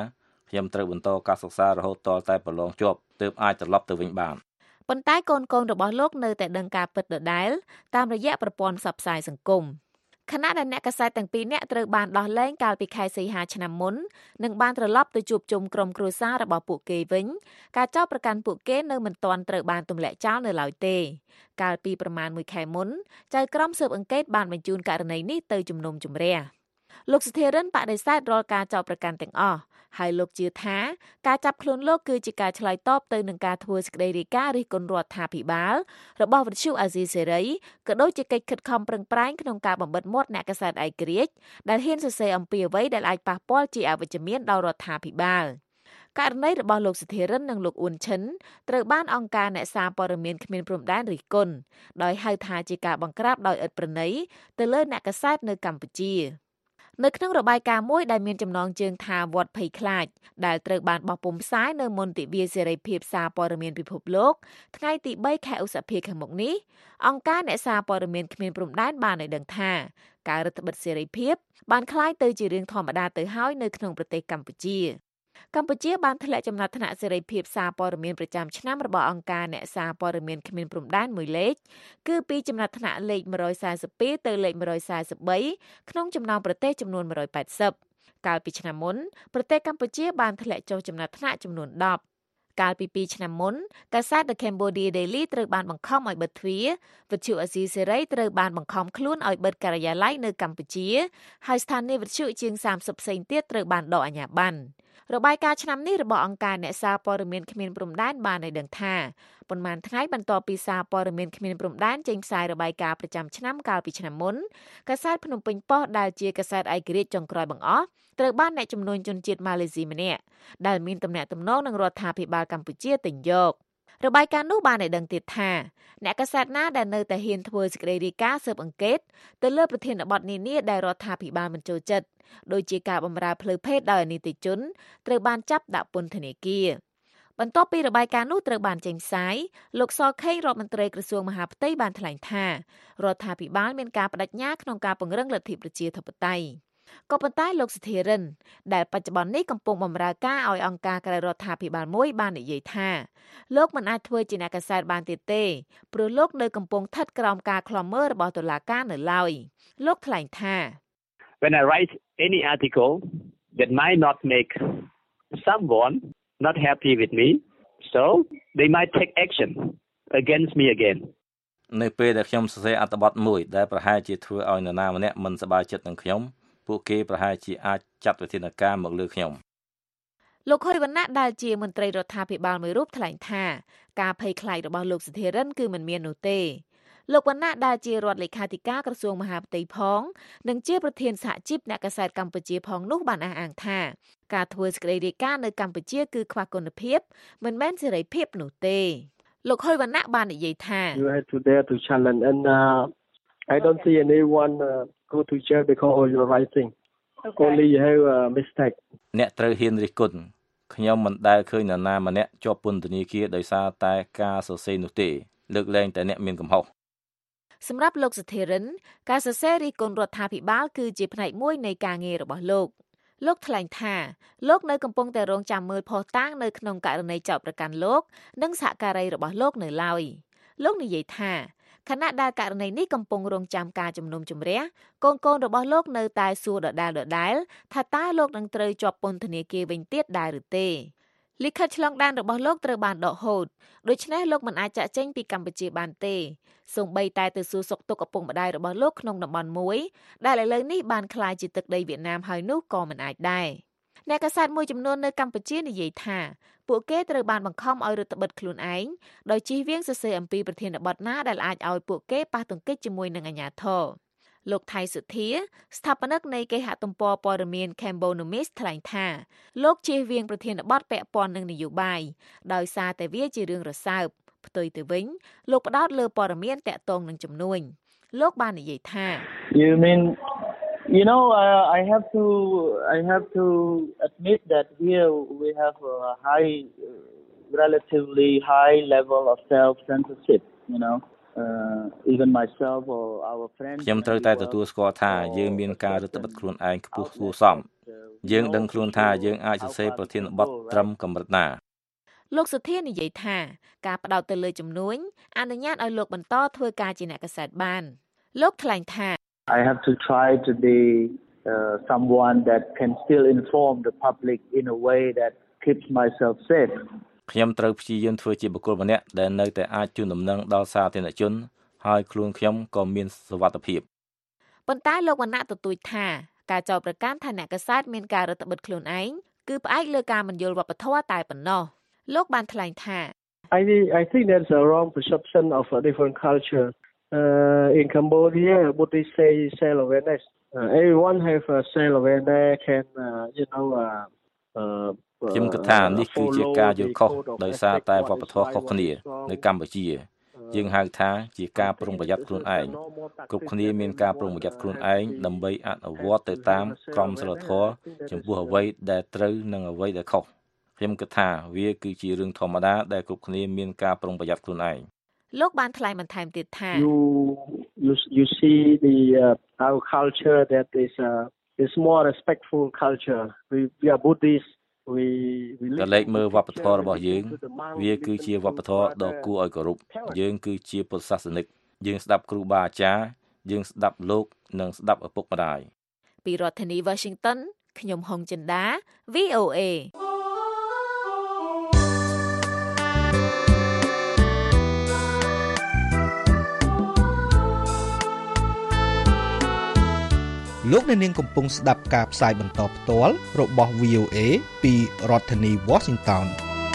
ខ្ញុំត្រូវបន្តការសិក្សារហូតតតែប្រឡងជាប់ទើបអាចត្រឡប់ទៅវិញបានប៉ុន្តែកូនកូនរបស់លោកនៅតែដឹងការពិតដដែលតាមរយៈប្រព័ន្ធផ្សព្វផ្សាយសង្គមខណៈដែលអ្នកកាសែតទាំងពីរនាក់ត្រូវបានដោះលែងកាលពីខែសីហាឆ្នាំមុននិងបានត្រឡប់ទៅជួបជុំក្រុមគ្រួសាររបស់ពួកគេវិញការចោទប្រកាន់ពួកគេនៅមិនទាន់ត្រូវបានទម្លាក់ចោលនៅឡើយទេកាលពីប្រមាណមួយខែមុនចៅក្រមស៊ើបអង្កេតបានបញ្ជូនករណីនេះទៅជំនុំជម្រះលោកសុធិរិនបដិសេធរាល់ការចោទប្រកាន់ទាំងអស់ហើយលោកជឿថាការចាប់ខ្លួនលោកគឺជាការឆ្លើយតបទៅនឹងការធ្វើសេចក្តីរាយការណ៍រិះគន់រដ្ឋាភិបាលរបស់វិទ្យុអាស៊ីសេរីក៏ដូចជាកិច្ចខិតខំប្រឹងប្រែងក្នុងការបំបិទមាត់អ្នកកាសែតឯករាជ្យដែលហ៊ានសរសេរអំពីអ្វីដែលអាចប៉ះពាល់ជាអវិជ្ជមានដល់រដ្ឋាភិបាលករណីរបស់លោកសុធិរិននិងលោកអ៊ុនឈិនត្រូវបានអង្គការអ្នកសារព័ត៌មានគ្មានព្រំដែនរិះគន់ដោយហៅថាជាការបង្ក្រាបដោយឥតប្រណីទៅលើអ្នកកាសែតនៅកម្ពុជានៅក្នុងរបាយការណ៍មួយដែលមានចំណងជើងថាវត្តភ័យខ្លាចដែលត្រូវបានបោះពុម្ពផ្សាយនៅមន្ទីរសេរីភាពសារព័ត៌មានពិភពលោកថ្ងៃទីបីខែឧសភាខាងមុខនេះអង្គការអ្នកសារព័ត៌មានគ្មានព្រំដែនបានឲ្យដឹងថាការរឹតបន្តឹងសេរីភាពបានคล้ายទៅជារឿងធម្មតាទៅហើយនៅក្នុងប្រទេសកម្ពុជាកម្ពុជាបានធ្លាក់ចំណាត់ថ្នាក់សេរីភាពសារព័ត៌មានប្រចាំឆ្នាំរបស់អង្គការអ្នកសារព័ត៌មានគ្មានព្រំដែនមួយលេខគឺពីចំណាត់ថ្នាក់លេខone forty-twoទៅលេខone forty-threeក្នុងចំណោមប្រទេសចំនួនone eightyកាលពីឆ្នាំមុនប្រទេសកម្ពុជាបានធ្លាក់ចុះចំណាត់ថ្នាក់ចំនួនtenកាលពីtwoឆ្នាំមុនកាសែត The Cambodia Daily ត្រូវបានបង្ខំឲ្យបិទទ្វារវិទ្យុអាស៊ីសេរីត្រូវបានបង្ខំខ្លួនឲ្យបិទការិយាល័យនៅកម្ពុជាហើយស្ថានីយវិទ្យុជាងthirtyផ្សេងទៀតត្រូវបានដកអាជ្ញាប័ណ្ណរបាយការណ៍ឆ្នាំនេះរបស់អង្គការអ្នកសារព័ត៌មានគ្មានព្រំដែនបានឲ្យដឹងថាប៉ុន្មានថ្ងៃបន្ទាប់ពីសារព័ត៌មានគ្មានព្រំដែនចេញផ្សាយរបាយការណ៍ប្រចាំឆ្នាំកាលពីឆ្នាំមុនកាសែតភ្នំពេញប៉ុស្តិ៍ដែលជាកាសែតឯករាជ្យចុងក្រោយបង្អស់ត្រូវបានអ្នកជំនួញជនជាតិម៉ាឡេស៊ីម្នាក់ដែលមានទំនាក់ទំនងនឹងរដ្ឋាភិបាលកម្ពុជាទិញយករបាយការណ៍នោះបានឲ្យដឹងទៀតថាអ្នកកាសែតណាដែលនៅតែហ៊ានធ្វើសេចក្តីរាយការណ៍ស៊ើបអង្កេតទៅលើប្រធានបទនានាដែលរដ្ឋាភិបាលមិនចូលចិត្តដូចជាការបម្រើផ្លូវភេទដោយអនីតិជនត្រូវបានចាប់ដាក់ពន្ធនាគារបន្ទាប់ពីរបាយការណ៍នោះត្រូវបានចេញផ្សាយលោកសខេងរដ្ឋមន្ត្រីក្រសួងមហាផ្ទៃបានថ្លែងថារដ្ឋាភិបាលមានការបដិញ្ញាក្នុងការពង្រឹងលទ្ធិប្រជាធិបតេយ្យក៏ប៉ុន្តែលោកសុធិរិនដែលបច្ចុប្បន្ននេះកំពុងបម្រើការឲ្យអង្គការក្រៅរដ្ឋាភិបាលមួយបាននិយាយថាលោកមិនអាចធ្វើជាអ្នកកាសែតបានទៀតទេព្រោះលោកនៅកំពុងស្ថិតក្រោមការឃ្លាំមើលរបស់តុលាការនៅឡើយលោកថ្លែងថា When I write any article that might not make someone not happy with me, so they might take action against me again. នៅពេលដែលខ្ញុំសរសេរអត្ថបទមួយដែលប្រហែលជាធ្វើឲ្យនរណាម្នាក់មិនសប្បាយចិត្តនឹងខ្ញុំពួកគេប្រហែលជាអាចចាត់វិធានការមកលើខ្ញុំលោកហុយវណ្ណៈដែលជាមន្ត្រីរដ្ឋាភិបាលមួយរូបថ្លែងថាការភ័យខ្លាចរបស់លោកសុធិរិនគឺមិនមាននោះទេលោកវណ្ណៈដែលជារដ្ឋលេខាធិការក្រសួងមហាផ្ទៃផងនិងជាប្រធានសហជីពអ្នកកាសែតកម្ពុជាផងនោះបានអះអាងថាការធ្វើសេចក្តីរាយការណ៍នៅកម្ពុជាគឺខ្វះគុណភាពមិនមែនសេរីភាពនោះទេលោកហុយវណ្ណៈបាននិយាយថា You have to dare to challenge and uh, I don't see anyone uh, go to jail because of your writing. Okay. Only you have a mistake. អ្នកត្រូវហ៊ានរិះគន់ខ្ញុំមិនដែលឃើញនរណាម្នាក់ជាប់ពន្ធនាគារដោយសារតែការសរសេរនោះទេលើកលែងតែអ្នកមានកំហុសសម្រាប់លោកសុធិរិនការសរសេររិះគន់រដ្ឋាភិបាលគឺជាផ្នែកមួយនៃការងាររបស់លោកលោកថ្លែងថាលោកនៅកំពុងតែរងចាំមើលភស្តុតាងនៅក្នុងករណីចោទប្រកាន់លោកនិងសហការីរបស់លោកនៅឡើយលោកនិយាយថាខណៈដែលករណីនេះកំពុងរងចាំការជំនុំជម្រះកូនកូនរបស់លោកនៅតែសួរដដែលដដែលថាតើលោកនឹងត្រូវជាប់ពន្ធនាគារវិញទៀតដែរឬទេលិខិតឆ្លងដែនរបស់លោកត្រូវបានដកហូតដូច្នេះលោកមិនអាចចាក់ចេញពីកម្ពុជាបានទេសូម្បីតែទៅសួរសុខទុក្ខឪពុកម្ដាយរបស់លោកក្នុងតំបន់មួយដែលឥឡូវនេះបានក្លាយជាទឹកដីវៀតណាមហើយនោះក៏មិនអាចដែរអ្នកកាសែតមួយចំនួននៅកម្ពុជានិយាយថាពួកគេត្រូវបានបង្ខំឲ្យរឹតបន្តឹងខ្លួនឯងដោយជៀសវាងសរសេរអំពីប្រធានបទណាដែលអាចឲ្យពួកគេប៉ះទង្គិចជាមួយនឹងអាជ្ញាធរលោកថៃសុធាស្ថាបនិកនៃគេហទំព័រព័ត៌មាន Cambonomist ថ្លែងថាលោកជៀសវាងប្រធានបទពាក់ព័ន្ធនឹងនយោបាយដោយសារតែវាជារឿងរសើបផ្ទុយទៅវិញលោកផ្ដោតលើព័ត៌មានតាក់ទងនឹងជំនួញលោកបាននិយាយថា You mean you know uh, I have to I have to admit that here we have a high relatively high level of self censorship you know uh, even myself or our friends ខ្ញុំត្រូវតែទទួលស្គាល់ថាយើងមានការរឹតបន្តឹងខ្លួនឯងខ្ពស់គួរសមយើងដឹងខ្លួនថាយើងអាចសរសេរប្រធានបទត្រឹមកម្រិតណាលោកសុធានិយាយថាការផ្ដោតទៅលើជំនួញអនុញ្ញាតឲ្យលោកបន្តធ្វើការជាអ្នកកាសែតបានលោកថ្លែងថា I have to try to be uh, someone that can still inform the public in a way that keeps myself safe ខ្ញុំត្រូវព្យាយាមធ្វើជាបុគ្គលម្នាក់ដែលនៅតែអាចជូនដំណឹងដល់សាធារណជនហើយខ្លួនខ្ញុំក៏មានសុវត្ថិភាពប៉ុន្តែលោកវណ្ណៈទទូចថាការចោទប្រកាន់ថាអ្នកកាសែតមានការរឹតបន្តឹងខ្លួនឯងគឺផ្អែកលើការមិនយល់វប្បធម៌តែប៉ុណ្ណោះលោកបានថ្លែងថា I I think there's a wrong perception of a different culture uh, in Cambodia Buddhists say self-awareness uh, everyone have a self-awareness can uh, you know uh, uh, ខ្ញុំគិតថានេះគឺជាការយល់ខុសដោយសារតែវប្បធម៌ខុសគ្នានៅកម្ពុជាយើងហៅថាជាការប្រុងប្រយ័ត្នខ្លួនឯងគ្រប់គ្នាមានការប្រុងប្រយ័ត្នខ្លួនឯងដើម្បីអនុវត្តទៅតាមក្រមសីលធម៌ចំពោះអ្វីដែលត្រូវនិងអ្វីដែលខុសខ្ញុំគិតថាវាគឺជារឿងធម្មតាដែលគ្រប់គ្នាមានការប្រុងប្រយ័ត្នខ្លួនឯងលោកបានថ្លែងបន្ថែមទៀតថា You you you see the uh, our culture that is uh, is more respectful culture we we are Buddhists we we តលេខមើលវប្បធម៌របស់យើងវាគឺជាវប្បធម៌ដ៏គួរឲ្យគោរពយើងគឺជាពុទ្ធសាសនិកយើងស្ដាប់គ្រូបាអាចារ្យយើងស្ដាប់លោកនិងស្ដាប់ឪពុកម្ដាយពីរដ្ឋធានី Washington ខ្ញុំហុងចិន្តា វី អូ เอលោកអ្នកនាងកំពុងស្ដាប់ការផ្សាយបន្តផ្ទាល់របស់ វី អូ เอ ពីរដ្ឋធានី Washington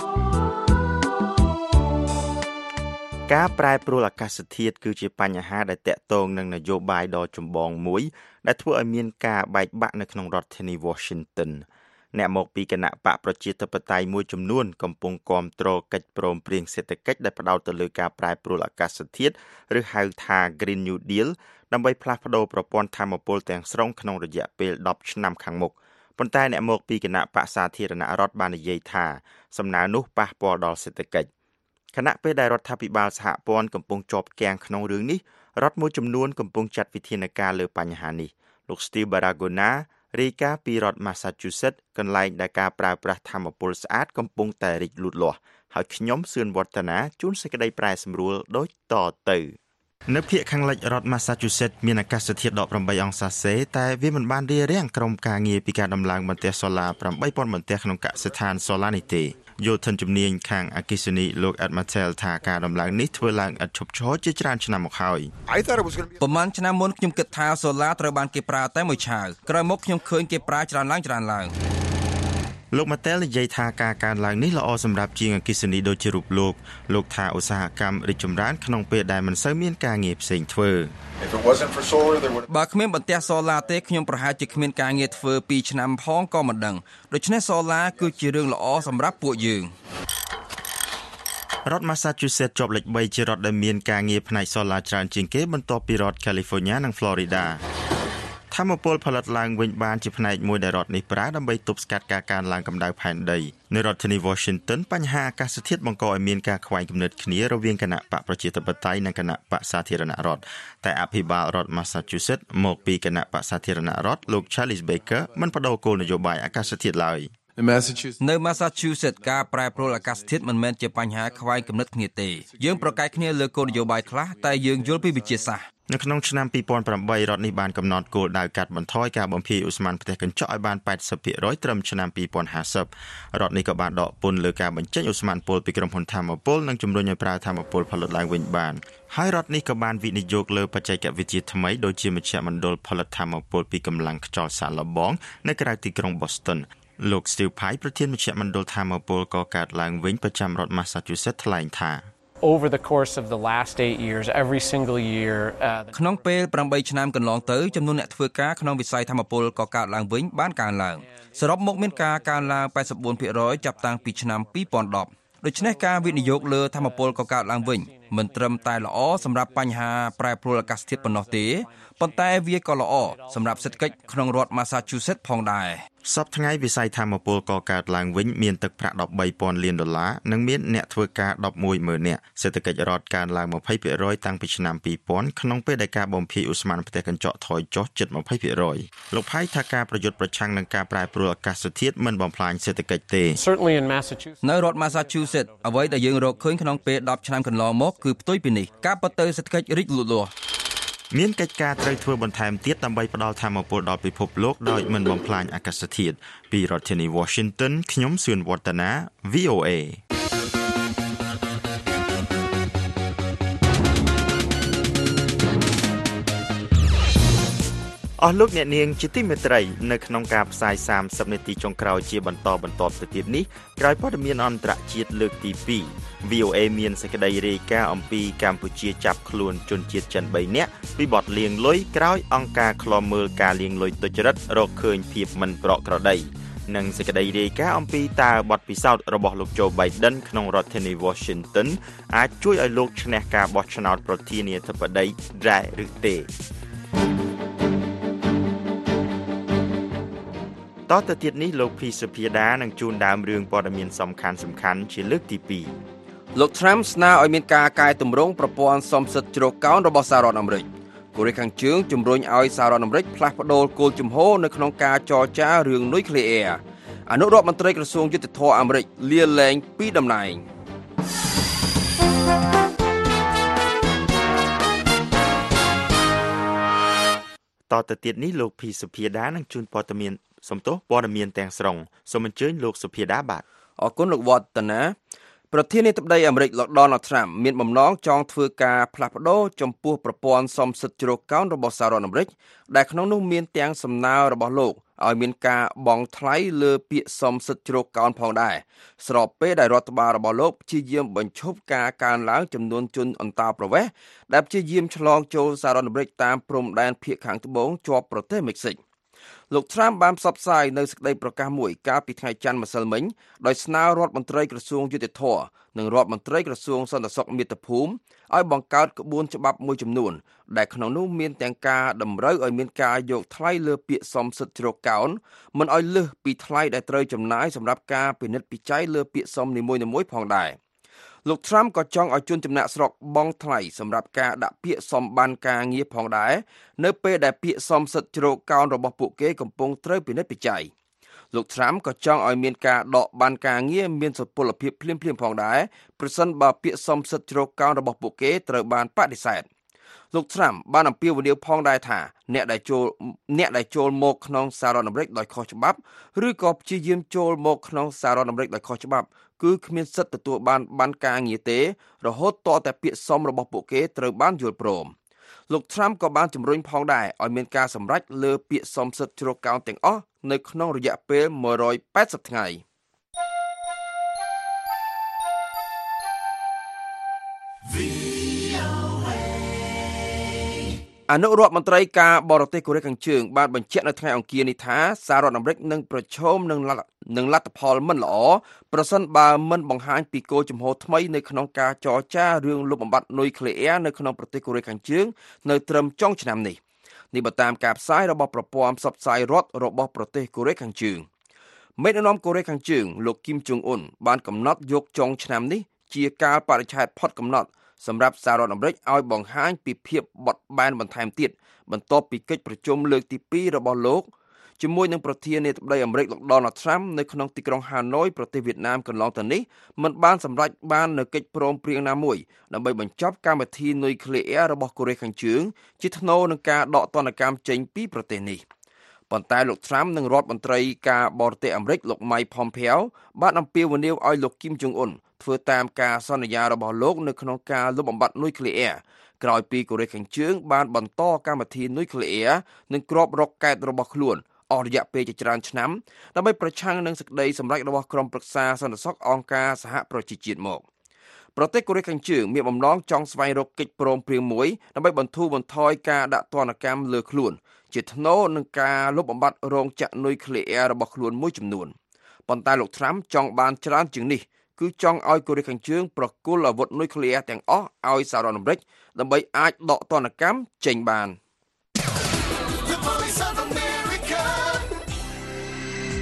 ការប្រែប្រួលអាកាសធាតុគឺជាបញ្ហាដែលតាក់ទងនឹងនយោបាយដ៏ចម្បងមួយដែលធ្វើឲ្យមានការបែកបាក់នៅក្នុងរដ្ឋធានី Washington អ្នកមកពីគណៈបកប្រជាធិបតេយ្យមួយចំនួនកំពុងគាំទ្រកិច្ចព្រមព្រៀងសេដ្ឋកិច្ចដែលផ្ដោតទៅលើការប្រែប្រួលអាកាសធាតុឬហៅថា Green New Deal ដើម្បីផ្លាស់ប្ដូរប្រព័ន្ធថាមពលទាំងស្រុងក្នុងរយៈពេលដប់ឆ្នាំខាងមុខប៉ុន្តែអ្នកមកពីគណៈបកសាធារណរដ្ឋបាននិយាយថាសំណើនោះប៉ះពាល់ដល់សេដ្ឋកិច្ចខណៈពេលដែលរដ្ឋាភិបាលសហព័ន្ធកំពុងជាប់គាំងក្នុងរឿងនេះរដ្ឋមួយចំនួនកំពុងចាត់វិធានការលើបញ្ហានេះលោក Steve Baragona រាយការណ៍ពីរដ្ឋ Massachusetts កន្លែងដែលការប្រើប្រាស់ថាមពលស្អាតកំពុងតែរីកលូតលាស់ហើយខ្ញុំសឿនវឌ្ឍនាជួនសេចក្តីប្រែសម្រួលដូចតទៅនៅភាគខាងលិចរដ្ឋ Massachusetts មានអាកាសធាតុដប់ប្រាំបីអង្សាសេតែវាមិនបានរារាំងក្រុមការងារពីការដំឡើងបន្ទះសូឡាប្រាំបីពាន់បន្ទះក្នុងកសិដ្ឋានសូឡានេះទេយោធិនជំនាញខាងអគ្គិសនីលោក Ed Martell ថាការដំឡើងនេះធ្វើឡើងឥតឈប់ឈរជាច្រើនឆ្នាំមកហើយប្រហែលឆ្នាំមុនខ្ញុំគិតថាសូឡាត្រូវបានគេប្រើតែមួយឆាវក្រោយមកខ្ញុំឃើញគេប្រើច្រើនឡើងច្រើនឡើងលោក Martell និយាយថាការកើនឡើងនេះល្អសម្រាប់ជាងអគ្គិសនីដូចជារូបលោកលោកថាឧស្សាហកម្មរីកចម្រើនក្នុងពេលដែលមិនសូវមានការងារផ្សេងធ្វើបើគ្មានបន្ទះសូឡាទេខ្ញុំប្រហែលជាគ្មានការងារធ្វើពីរឆ្នាំផងក៏មិនដឹងដូច្នេះសូឡាគឺជារឿងល្អសម្រាប់ពួកយើងរដ្ឋ Massachusetts ជាប់លេខបីជារដ្ឋដែលមានការងារផ្នែកសូឡាច្រើនជាងគេបន្ទាប់ពីរដ្ឋ California និង Floridaថាមពលផលិតឡើងវិញបានជាផ្នែកមួយដែលរដ្ឋនេះប្រើដើម្បីទប់ស្កាត់ការកើនឡើងកម្ដៅផែនដីនៅរដ្ឋធានី Washington បញ្ហាអាកាសធាតុបង្កឲ្យមានការខ្វែងគំនិតគ្នារវាងគណៈបកប្រជាធិបតេយ្យនិងគណៈបកសាធារណរដ្ឋតែអភិបាលរដ្ឋ Massachusetts មកពីគណៈបកសាធារណរដ្ឋលោក Charlie Baker មិនបដូរគោលនយោបាយអាកាសធាតុឡើយនៅ Massachusetts ការប្រែប្រួលអាកាសធាតុមិនមែនជាបញ្ហាខ្វែងគំនិតគ្នាទេយើងប្រកែកគ្នាលើគោលនយោបាយខ្លះតែយើងយល់ពីវិទ្យាសាស្ត្រនៅក្នុងឆ្នាំពីរពាន់ប្រាំបីរដ្ឋនេះបានកំណត់គោលដៅកាត់បន្ថយការបំភាយឧស្ម័នផ្ទះកញ្ចក់ឲ្យបាន ប៉ែតសិបភាគរយ ត្រឹមឆ្នាំពីរពាន់ហាសិបរដ្ឋនេះក៏បានដកពន្ធលើការបញ្ចេញឧស្ម័នពុលពីក្រុមហ៊ុនថាមពលនិងជំរុញឲ្យប្រើថាមពលផលិតឡើងវិញបានហើយរដ្ឋនេះក៏បានវិនិយោគលើបច្ចេកវិទ្យាថ្មីដូចជាមជ្ឈមណ្ឌលផលិតថាមពលពីកម្លាំងខ្យល់សាកល្បងនៅក្រៅទីក្រុង Boston លោក Steve Pai ប្រធានមជ្ឈមណ្ឌលថាមពលកកើតឡើងវិញប្រចាំរដ្ឋ Massachusetts ថ្លែងថា Over the course of the last eight years, every single year, ក្នុងពេលប្រាំបីឆ្នាំកន្លងទៅចំនួនអ្នកធ្វើការក្នុងវិស័យថាមពលក៏កើតឡើងវិញបានកើនឡើងសរុបមកមានការកើនឡើង ប៉ែតសិបបួនភាគរយ ចាប់តាំងពីឆ្នាំពីរពាន់ដប់ ដូច្នេះការវិនិយោគលើថាមពលក៏កើតឡើងវិញមិនត្រឹមតែល្អសម្រាប់បញ្ហាប្រែប្រួលអាកាសធាតុប៉ុណ្ណោះទេប៉ុន្តែវាក៏ល្អសម្រាប់សេដ្ឋកិច្ចក្នុងរដ្ឋ Massachusetts ផងដែរសប្តាហ៍ថ្ងៃវិស័យធម្មពលកកើតឡើងវិញមានទឹកប្រាក់ដប់បីពាន់លានដុល្លារនិងមានអ្នកធ្វើការដប់មួយម៉ឺននាក់សេដ្ឋកិច្ចរដ្ឋកើនឡើងยี่สิบเปอร์เซ็นต์ តាំងពីឆ្នាំពីរពាន់ក្នុងពេលដែលការបំភាយឧស្ម័នផ្ទះកញ្ចក់ថយចុះជិតยี่สิบเปอร์เซ็นต์ លោកផៃថាការប្រយុទ្ធប្រឆាំងនឹងការប្រែប្រួលអាកាសធាតុមិនបំផ្លាញសេដ្ឋកិច្ចទេនៅរដ្ឋ Massachusetts អ្វីដែលយើងរកឃើញក្នុងពេលដប់ឆ្នាំកន្លងមកគឺផ្ទុយពីនេះការពិតទៅសេដ្ឋកិច្ចរីកលូតលាស់មានកិច្ចការត្រូវធ្វើបន្ថែមទៀតដើម្បីផ្ដល់ថាមពលដល់ពិភពលោកដោយមិនបំផ្លាញអាកាសធាតុពីរដ្ឋធានី Washington ខ្ញុំសឿនវឌ្ឍនា វី អូ เอ អស់លោកអ្នកនាងជាទីមេត្រីនៅក្នុងការផ្សាយសាមសិបនាទីចុងក្រោយជាបន្តបន្តទៅទៀតនេះក្រោយព័ត៌មានអន្តរជាតិលើកទីពីរ វី អូ เอ មានសេចក្តីរាយការណ៍អំពីកម្ពុជាចាប់ខ្លួនជនជាតិចិនបីនាក់ពីបទលាងលុយក្រោយអង្គការឃ្លាំមើលការលាងលុយទុច្ចរិតរកឃើញភាពមិនប្រក្រតីនិងសេចក្តីរាយការណ៍អំពីតើបទពិសោធន៍របស់លោក Joe Biden ក្នុងរដ្ឋធានី Washington អាចជួយឲ្យលោកឈ្នះការបោះឆ្នោតប្រធានាធិបតីដែរឬទេតទៅទៀតនេះលោកភីសុភាដានឹងជួនដើមរឿងព័ត៌មានសំខាន់សំខាន់ជាលើកទីពីរលោក Trump ស្នើឲ្យមានការកែតម្រង់ប្រព័ន្ធសំសិទ្ធជ្រកកោនរបស់សហរដ្ឋអាមេរិកកូរ៉េខាងជើងជំរុញឲ្យសហរដ្ឋអាមេរិកផ្លាស់ប្តូរគោលជំហរនៅក្នុងការចរចារឿងនុយក្លេអ៊ែរអនុរដ្ឋមន្ត្រីក្រសួងយុទ្ធភ័ពអាមេរិកលាលែងពីតំណែងតទៅទៀតនេះលោកភីសុភាដានឹងជួនព័ត៌មានសំទោសព័ត៌មានទាំងស្រុងសូមអញ្ជើញលោកសុភាដាបាទអរគុណលោកវឌ្ឍនាប្រធានាធិបតីអាមេរិកលោក Donald Trump មានបំណងចង់ធ្វើការផ្លាស់ប្តូរចំពោះប្រព័ន្ធសំសិទ្ធជ្រកកោនរបស់សហរដ្ឋអាមេរិកដែលក្នុងនោះមានទាំងសំណើរបស់លោកឲ្យមានការបង់ថ្លៃលើពាក្យសំសិទ្ធជ្រកកោនផងដែរស្របពេលដែលរដ្ឋបាលរបស់លោកព្យាយាមបញ្ឈប់ការកើនឡើងចំនួនជនអន្តោប្រវេសន៍ដែលព្យាយាមឆ្លងចូលសហរដ្ឋអាមេរិកតាមព្រំដែនភាគខាងត្បូងជាប់ប្រទេសមិចស៊ិកលោក Trump បានផ្សព្វផ្សាយនៅសេចក្តីប្រកាសមួយកាលពីថ្ងៃច័ន្ទម្សិលមិញដោយស្នើរដ្ឋមន្ត្រីក្រសួងយុតិធធម៌និងរដ្ឋមន្ត្រីក្រសួងសន្តិសុខមាតុភូមិឲ្យបង្កើតក្បួនច្បាប់មួយចំនួនដែលក្នុងនោះមានទាំងការតម្រូវឲ្យមានការយកថ្លៃលើពាក្យសំសិទ្ធជ្រកកោនមិនឲ្យលើសពីថ្លៃដែលត្រូវចំណាយសម្រាប់ការពិនិត្យពិច័យលើពាក្យសំនីមួយៗផងដែរលោក Trump ក៏ចង់ឲ្យជនចំណាក់ស្រុកបង់ថ្លៃសម្រាប់ការដាក់ពាក្យសំបានការងារផងដែរនៅពេលដែលពាក្យសំសិទ្ធជ្រកកោនរបស់ពួកគេកំពុងត្រូវពិនិត្យពិច័យលោក Trump ក៏ចង់ឲ្យមានការដកបានការងារមានសុពលភាពភ្លាមៗផងដែរប្រសិនបើពាក្យសំសិទ្ធជ្រកកោនរបស់ពួកគេត្រូវបានបដិសេធលោក Trump បានអំពាវនាវផងដែរថាអ្នកដែលចូលអ្នកដែលចូលមកក្នុងសហរដ្ឋអាមេរិកដោយខុសច្បាប់ឬក៏ព្យាយាមចូលមកក្នុងសហរដ្ឋអាមេរិកដោយខុសច្បាប់គឺគ្មានសិទ្ធិទទួលបានបានការងារទេរហូតតតែពាក្យសំរបស់ពួកគេត្រូវបានយល់ព្រមលោក Trump ក៏បានជំរុញផងដែរឲ្យមានការសម្រេចលើពាក្យសំសិទ្ធជ្រកកោនទាំងអស់នៅក្នុងរយៈពេលមួយរយប៉ែតសិបថ្ងៃអនុរដ្ឋមន្ត្រីការបរទេសកូរ៉េខាងជើងបានបញ្ជាក់នៅថ្ងៃអង្គារនេះថាសហរដ្ឋអាមេរិកនឹងប្រឈមនឹងនឹងលទ្ធផលមិនល្អប្រសិនបើមិនបង្ហាញពីគោលជំហរថ្មីនៅក្នុងការចរចារឿងលុបបំបាត់នុយក្លេអ៊ែរនៅក្នុងប្រទេសកូរ៉េខាងជើងនៅត្រឹមចុងឆ្នាំនេះនេះបើតាមការផ្សាយរបស់ប្រព័ន្ធផ្សព្វផ្សាយរដ្ឋរបស់ប្រទេសកូរ៉េខាងជើងមេដឹកនាំកូរ៉េខាងជើងលោកគីមចុងអ៊ុនបានកំណត់យកចុងឆ្នាំនេះជាកាលបរិច្ឆេទផុតកំណត់សម្រាប់សហរដ្ឋអាមេរិកឲ្យបង្ហាញពីភាពបត់បែនបន្ថែមទៀតបន្ទាប់ពីកិច្ចប្រជុំលើកទីពីររបស់លោកជាមួយនឹងប្រធានាធិបតីអាមេរិកលោក Donald Trump នៅក្នុងទីក្រុងហាណូយប្រទេសវៀតណាមកន្លងទៅនេះមិនបានសម្រេចបាននូវកិច្ចព្រមព្រៀងណាមួយដើម្បីបញ្ចប់កម្មវិធីនុយក្លេអ៊ែររបស់កូរ៉េខាងជើងជាថ្នូរនឹងការដកទណ្ឌកម្មចេញពីប្រទេសនេះប៉ុន្តែលោក Trump និងរដ្ឋមន្ត្រីការបរទេសអាមេរិកលោក Mike Pompeo បានអំពាវនាវឲ្យលោកគីមចុងអ៊ុនធ្វើតាមការសន្យារបស់លោកនៅក្នុងការលុបបំបាត់នុយក្លេអ៊ែរក្រោយពីកូរ៉េខាងជើងបានបន្តកម្មវិធីនុយក្លេអ៊ែរនិងគ្រាប់រ៉ុកកែតរបស់ខ្លួនអស់រយៈពេលជាច្រើនឆ្នាំដើម្បីប្រឆាំងនឹងសេចក្តីសម្រេចរបស់ក្រុមប្រឹក្សាសន្តិសុខអង្គការសហប្រជាជាតិមកប្រទេសកូរ៉េខាងជើងមានបំណងចង់ស្វែងរកកិច្ចព្រមព្រៀងមួយដើម្បីបន្ធូរបន្ថយការដាក់ទណ្ឌកម្មលើខ្លួនជាថ្នូរនឹងការលុបបំបាត់រោងចក្រនុយក្លេអ៊ែររបស់ខ្លួនមួយចំនួនប៉ុន្តែលោក Trump ចង់បានច្រើនជាងនេះគឺចង់ឲ្យកូរ៉េខាងជើងប្រគល់អាវុធនុយក្លេអ៊ែរទាំងអស់ឲ្យសហរដ្ឋអាមេរិកដើម្បីអាចដកទណ្ឌកម្មចេញបាន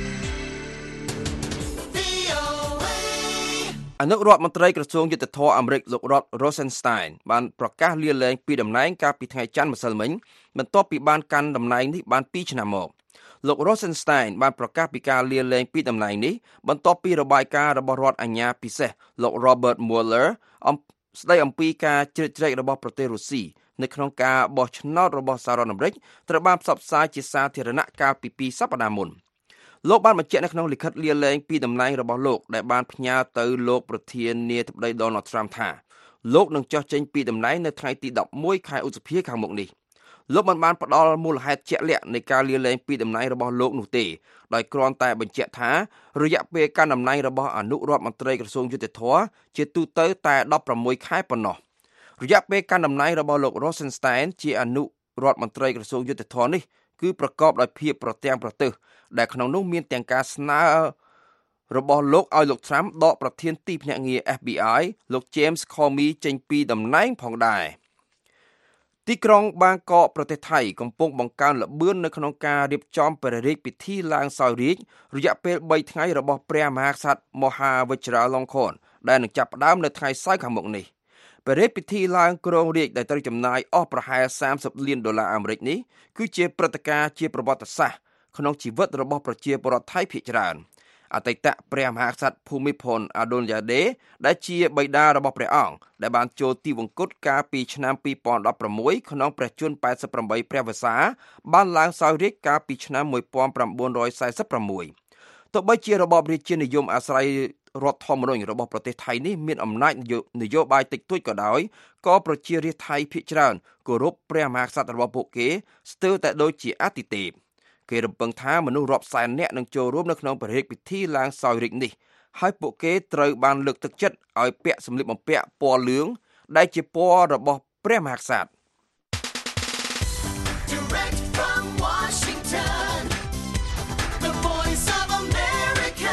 អនុរដ្ឋមន្ត្រីក្រសួងយុទ្ធភ័ពអាមេរិកលោក Rod Rosenstein បានប្រកាសលាលែងពីតំណែងកាលពីថ្ងៃច័ន្ទម្សិលមិញបន្ទាប់ពីបានកាន់តំណែងនេះបានពីរឆ្នាំមកលោក Rosenstein បានប្រកាសពីការលាលែងពីតំណែងនេះបន្ទាប់ពីរបាយការណ៍របស់រដ្ឋអាជ្ញាពិសេសលោក Robert Mueller អំស្ដីអំពីការជ្រៀតជ្រែករបស់ប្រទេសរុស្ស៊ីនៅក្នុងការបោះឆ្នោតរបស់សហរដ្ឋអាមេរិកត្រូវបានផ្សព្វផ្សាយជាសាធារណៈកាលពីពីរសប្តាហ៍មុនលោកបានបញ្ជាក់នៅក្នុងលិខិតលាលែងពីតំណែងរបស់លោកដែលបានផ្ញើទៅលោកប្រធានាធិបតី Donald Trump ថាលោកនឹងចុះចេញពីតំណែងនៅថ្ងៃទីដប់មួយខែឧសភាខាងមុខនេះលោកមិនបានផ្ដល់មូលហេតុជាក់លាក់នៃការលាលែងពីតំណែងរបស់លោកនោះទេដោយគ្រាន់តែបញ្ជាក់ថារយៈពេលកាន់តំណែងរបស់អនុរដ្ឋមន្ត្រីក្រសួងយុតិធធម៌ជាទូទៅតែដប់ប្រាំមួយខែប៉ុណ្ណោះរយៈពេលកាន់តំណែងរបស់លោក Rosenstein ជាអនុរដ្ឋមន្ត្រីក្រសួងយុតិធធម៌នេះគឺប្រកបដោយភាពប្រទាំងប្រទើសដែលក្នុងនោះមានទាំងការស្នើរបស់លោកឲ្យលោក Trump ដកប្រធានទីភ្នាក់ងារ F B I លោក James Comey ចេញពីតំណែងផងដែរទីក្រុងបាងកកប្រទេសថៃកំពុងបង្កើនល្បឿននៅក្នុងការរៀបចំព្រះរាជពិធីឡើងសោយរាជ្យរយៈពេលបីថ្ងៃរបស់ព្រះមហាក្សត្រមហាវជ្រាលង្កនដែលនឹងចាប់ផ្ដើមនៅថ្ងៃសៅរ៍ខាងមុខនេះព្រះរាជពិធីឡើងគ្រងរាជ្យដែលត្រូវចំណាយអស់ប្រហែលសាមសិបលានដុល្លារអាមេរិកនេះគឺជាព្រឹត្តិការណ៍ជាប្រវត្តិសាស្ត្រក្នុងជីវិតរបស់ប្រជាពលរដ្ឋថៃភាគច្រើនអតីតព្រះមហាក្សត្រភូមិផុនអាដូនយ៉ាដេដែលជាបិតារបស់ព្រះអង្គដែលបានចូលទីវង្គតកាលពីឆ្នាំពីរពាន់ដប់ប្រាំមួយក្នុងព្រះជន្មប៉ែតសិបប្រាំបីព្រះវស្សាបានឡើងសោយរាជ្យកាលពីឆ្នាំមួយពាន់ប្រាំបួនរយសែសិបប្រាំមួយទោះបីជារបបរាជានិយមអាស្រ័យរដ្ឋធម្មនុញ្ញរបស់ប្រទេសថៃនេះមានអំណាចនយោបាយតិចតួចក៏ដោយក៏ប្រជារាស្ត្រថៃភាគច្រើនគោរពព្រះមហាក្សត្ររបស់ពួកគេស្ទើរតែដូចជាអាទិទេពគេរំពឹងថាមនុស្សរាប់សែននាក់នឹងចូលរួមនៅក្នុងព្រះរាជពិធីឡើងសោយរាជ្យនេះហើយពួកគេត្រូវបានលើកទឹកចិត្តឲ្យពាក់សម្លៀកបំពាក់ពណ៌លឿងដែលជាពណ៌របស់ព្រះមហាក្សត្រ Direct from Washington, the voice of America,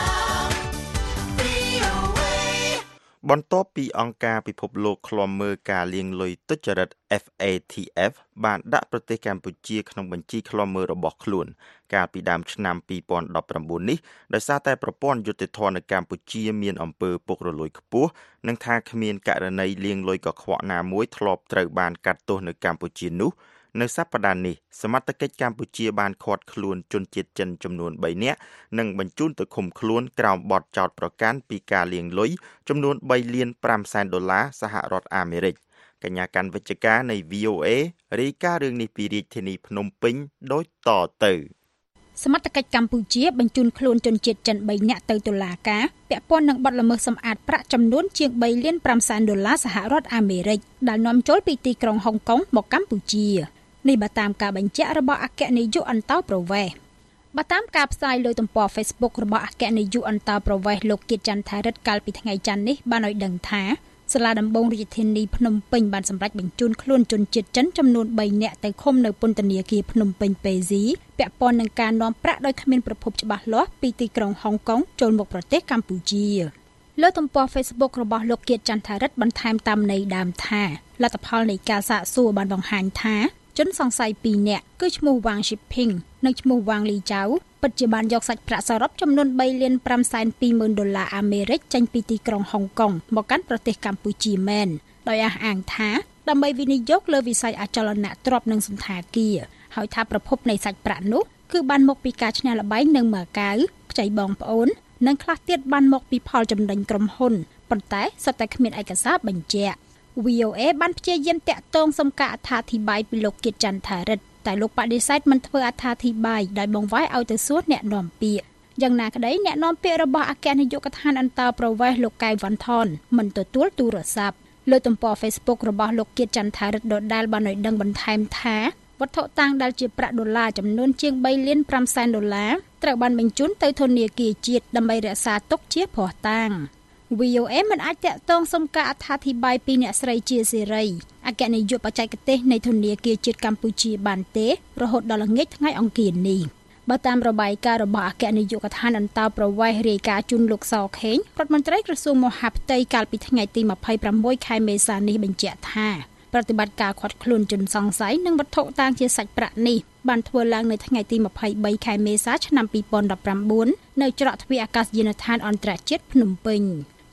V O A បន្ទាប់ពីអង្គការពិភពលោកឃ្លាំមើលការលាងលុយទុច្ចរិត F A T F បានដាក់ប្រទេសកម្ពុជាក្នុងបញ្ជីឃ្លាំមើលរបស់ខ្លួនកាលពីដើមឆ្នាំពីរពាន់ដប់ប្រាំបួននេះដោយសារតែប្រព័ន្ធយុត្តិធម៌នៅកម្ពុជាមានអំពើពុករលួយខ្ពស់និងថាគ្មានករណីលាងលុយកខ្វក់ណាមួយធ្លាប់ត្រូវបានកាត់ទោសនៅកម្ពុជានោះនៅសប្តាហ៍នេះសមត្ថកិច្ចកម្ពុជាបានឃាត់ខ្លួនជនជាតិចិនចំនួនបីនាក់និងបញ្ជូនទៅឃុំខ្លួនក្រោមបទចោទប្រកាន់ពីការលាងលុយចំនួនបីលានប្រាំសែនដុល្លារសហរដ្ឋអាមេរិកកញ្ញាកាន់វិជ្ជការនៃ V O A រាយការណ៍រឿងនេះពីរាជធានីភ្នំពេញដូចតទៅសមត្ថកិច្ចកម្ពុជាបញ្ជូនខ្លួនជនជាតិចិនបីនាក់ទៅតុលាការពាក់ព័ន្ធនឹងបទល្មើសសម្អាតប្រាក់ចំនួនជាងបីលានប្រាំសែនដុល្លារសហរដ្ឋអាមេរិកដែលនាំចូលពីទីក្រុងហុងកុងមកកម្ពុជានេះបើតាមការបញ្ជាក់របស់អគ្គនាយកអន្តោប្រវេសន៍បើតាមការផ្សាយលើទំព័រ Facebook របស់អគ្គនាយកអន្តោប្រវេសន៍លោកគៀតច័ន្ទថារិទ្ធកាលពីថ្ងៃច័ន្ទនេះបានឲ្យដឹងថាសាលាដំបងរាជធានីភ្នំពេញបានសម្រេចបញ្ជូនខ្លួនជនជាតិចិនចំនួនបីនាក់ទៅឃុំនៅពន្ធនាគារភ្នំពេញពេស៊ីពាក់ព័ន្ធនឹងការនាំប្រាក់ដោយគ្មានប្រភពច្បាស់លាស់ពីទីក្រុងហុងកុងចូលមកប្រទេសកម្ពុជាលើទំព័រ Facebook របស់លោកគៀតច័ន្ទថារិទ្ធបន្ថែមតាមន័យដើមថាលទ្ធផលនៃការសាកសួរបានបង្ហាញថាជនសង្ស័យពីរនាក់គឺឈ្មោះវ៉ាងស៊ីភីងនិងឈ្មោះវ៉ាងលីចៅពិតជាបានយកសាច់ប្រាក់សរុបចំនួនបីលានប្រាំសែនពីរម៉ឺនដុល្លារអាមេរិកចេញពីទីក្រុងហុងកុងមកកាន់ប្រទេសកម្ពុជាមែនដោយអះអាងថាដើម្បីវិនិយោគលើវិស័យអចលនទ្រព្យនិងសន្តាគារហើយថាប្រភពនៃសាច់ប្រាក់នោះគឺបានមកពីការឈ្នះល្បែងនៅម៉ាកាវខ្ចីបងប្អូននិងខ្លះទៀតបានមកពីផលចំណេញក្រុមហ៊ុនប៉ុន្តែសុទ្ធតែគ្មានឯកសារបញ្ជាក់ V O A បានព្យាយាមតាក់ទងសុំការអត្ថាធិប្បាយពីលោកគៀតច័ន្ទថារិទ្ធតែលោកបដិសេធមិនធ្វើអត្ថាធិប្បាយដោយបង្វែរឲ្យទៅសួរអ្នកនាំពាក្យយ៉ាងណាក្តីអ្នកនាំពាក្យរបស់អគ្គនាយកដ្ឋានអន្តោប្រវេសន៍លោកកែវវ៉ាន់ថនមិនទទួលទូរស័ព្ទលើទំព័រ Facebook របស់លោកគៀតច័ន្ទថារិទ្ធដដែលបានឲ្យដឹងបន្ថែមថាវត្ថុតាងដែលជាប្រាក់ដុល្លារចំនួនជាងបីលានប្រាំសែនដុល្លារត្រូវបានបញ្ជូនទៅធនាគារជាតិដើម្បីរក្សាទុកជាភស្តុតាងV O A មិនអាចតាក់ទងសុំការអត្ថាធិប្បាយពីអ្នកស្រីជាសេរីអគ្គនាយកបច្ចេកទេសនៃធនាគារជាតិកម្ពុជាបានទេរហូតដល់ល្ងាចថ្ងៃអង្គារនេះបើតាមរបាយការណ៍របស់អគ្គនាយកដ្ឋានអន្តោប្រវេសន៍រាយការណ៍ជូនលោកសខេងរដ្ឋមន្ត្រីក្រសួងមហាផ្ទៃកាលពីថ្ងៃទីម្ភៃប្រាំមួយខែមេសានេះបញ្ជាក់ថាប្រតិបត្តិការឃាត់ខ្លួនជនសង្ស័យនិងវត្ថុតាងជាសាច់ប្រាក់នេះបានធ្វើឡើងនៅថ្ងៃទីម្ភៃបីខែមេសាឆ្នាំពីរពាន់ដប់ប្រាំបួននៅច្រកទ្វារអាកាសយានដ្ឋានអន្តរជាតិភ្នំពេញ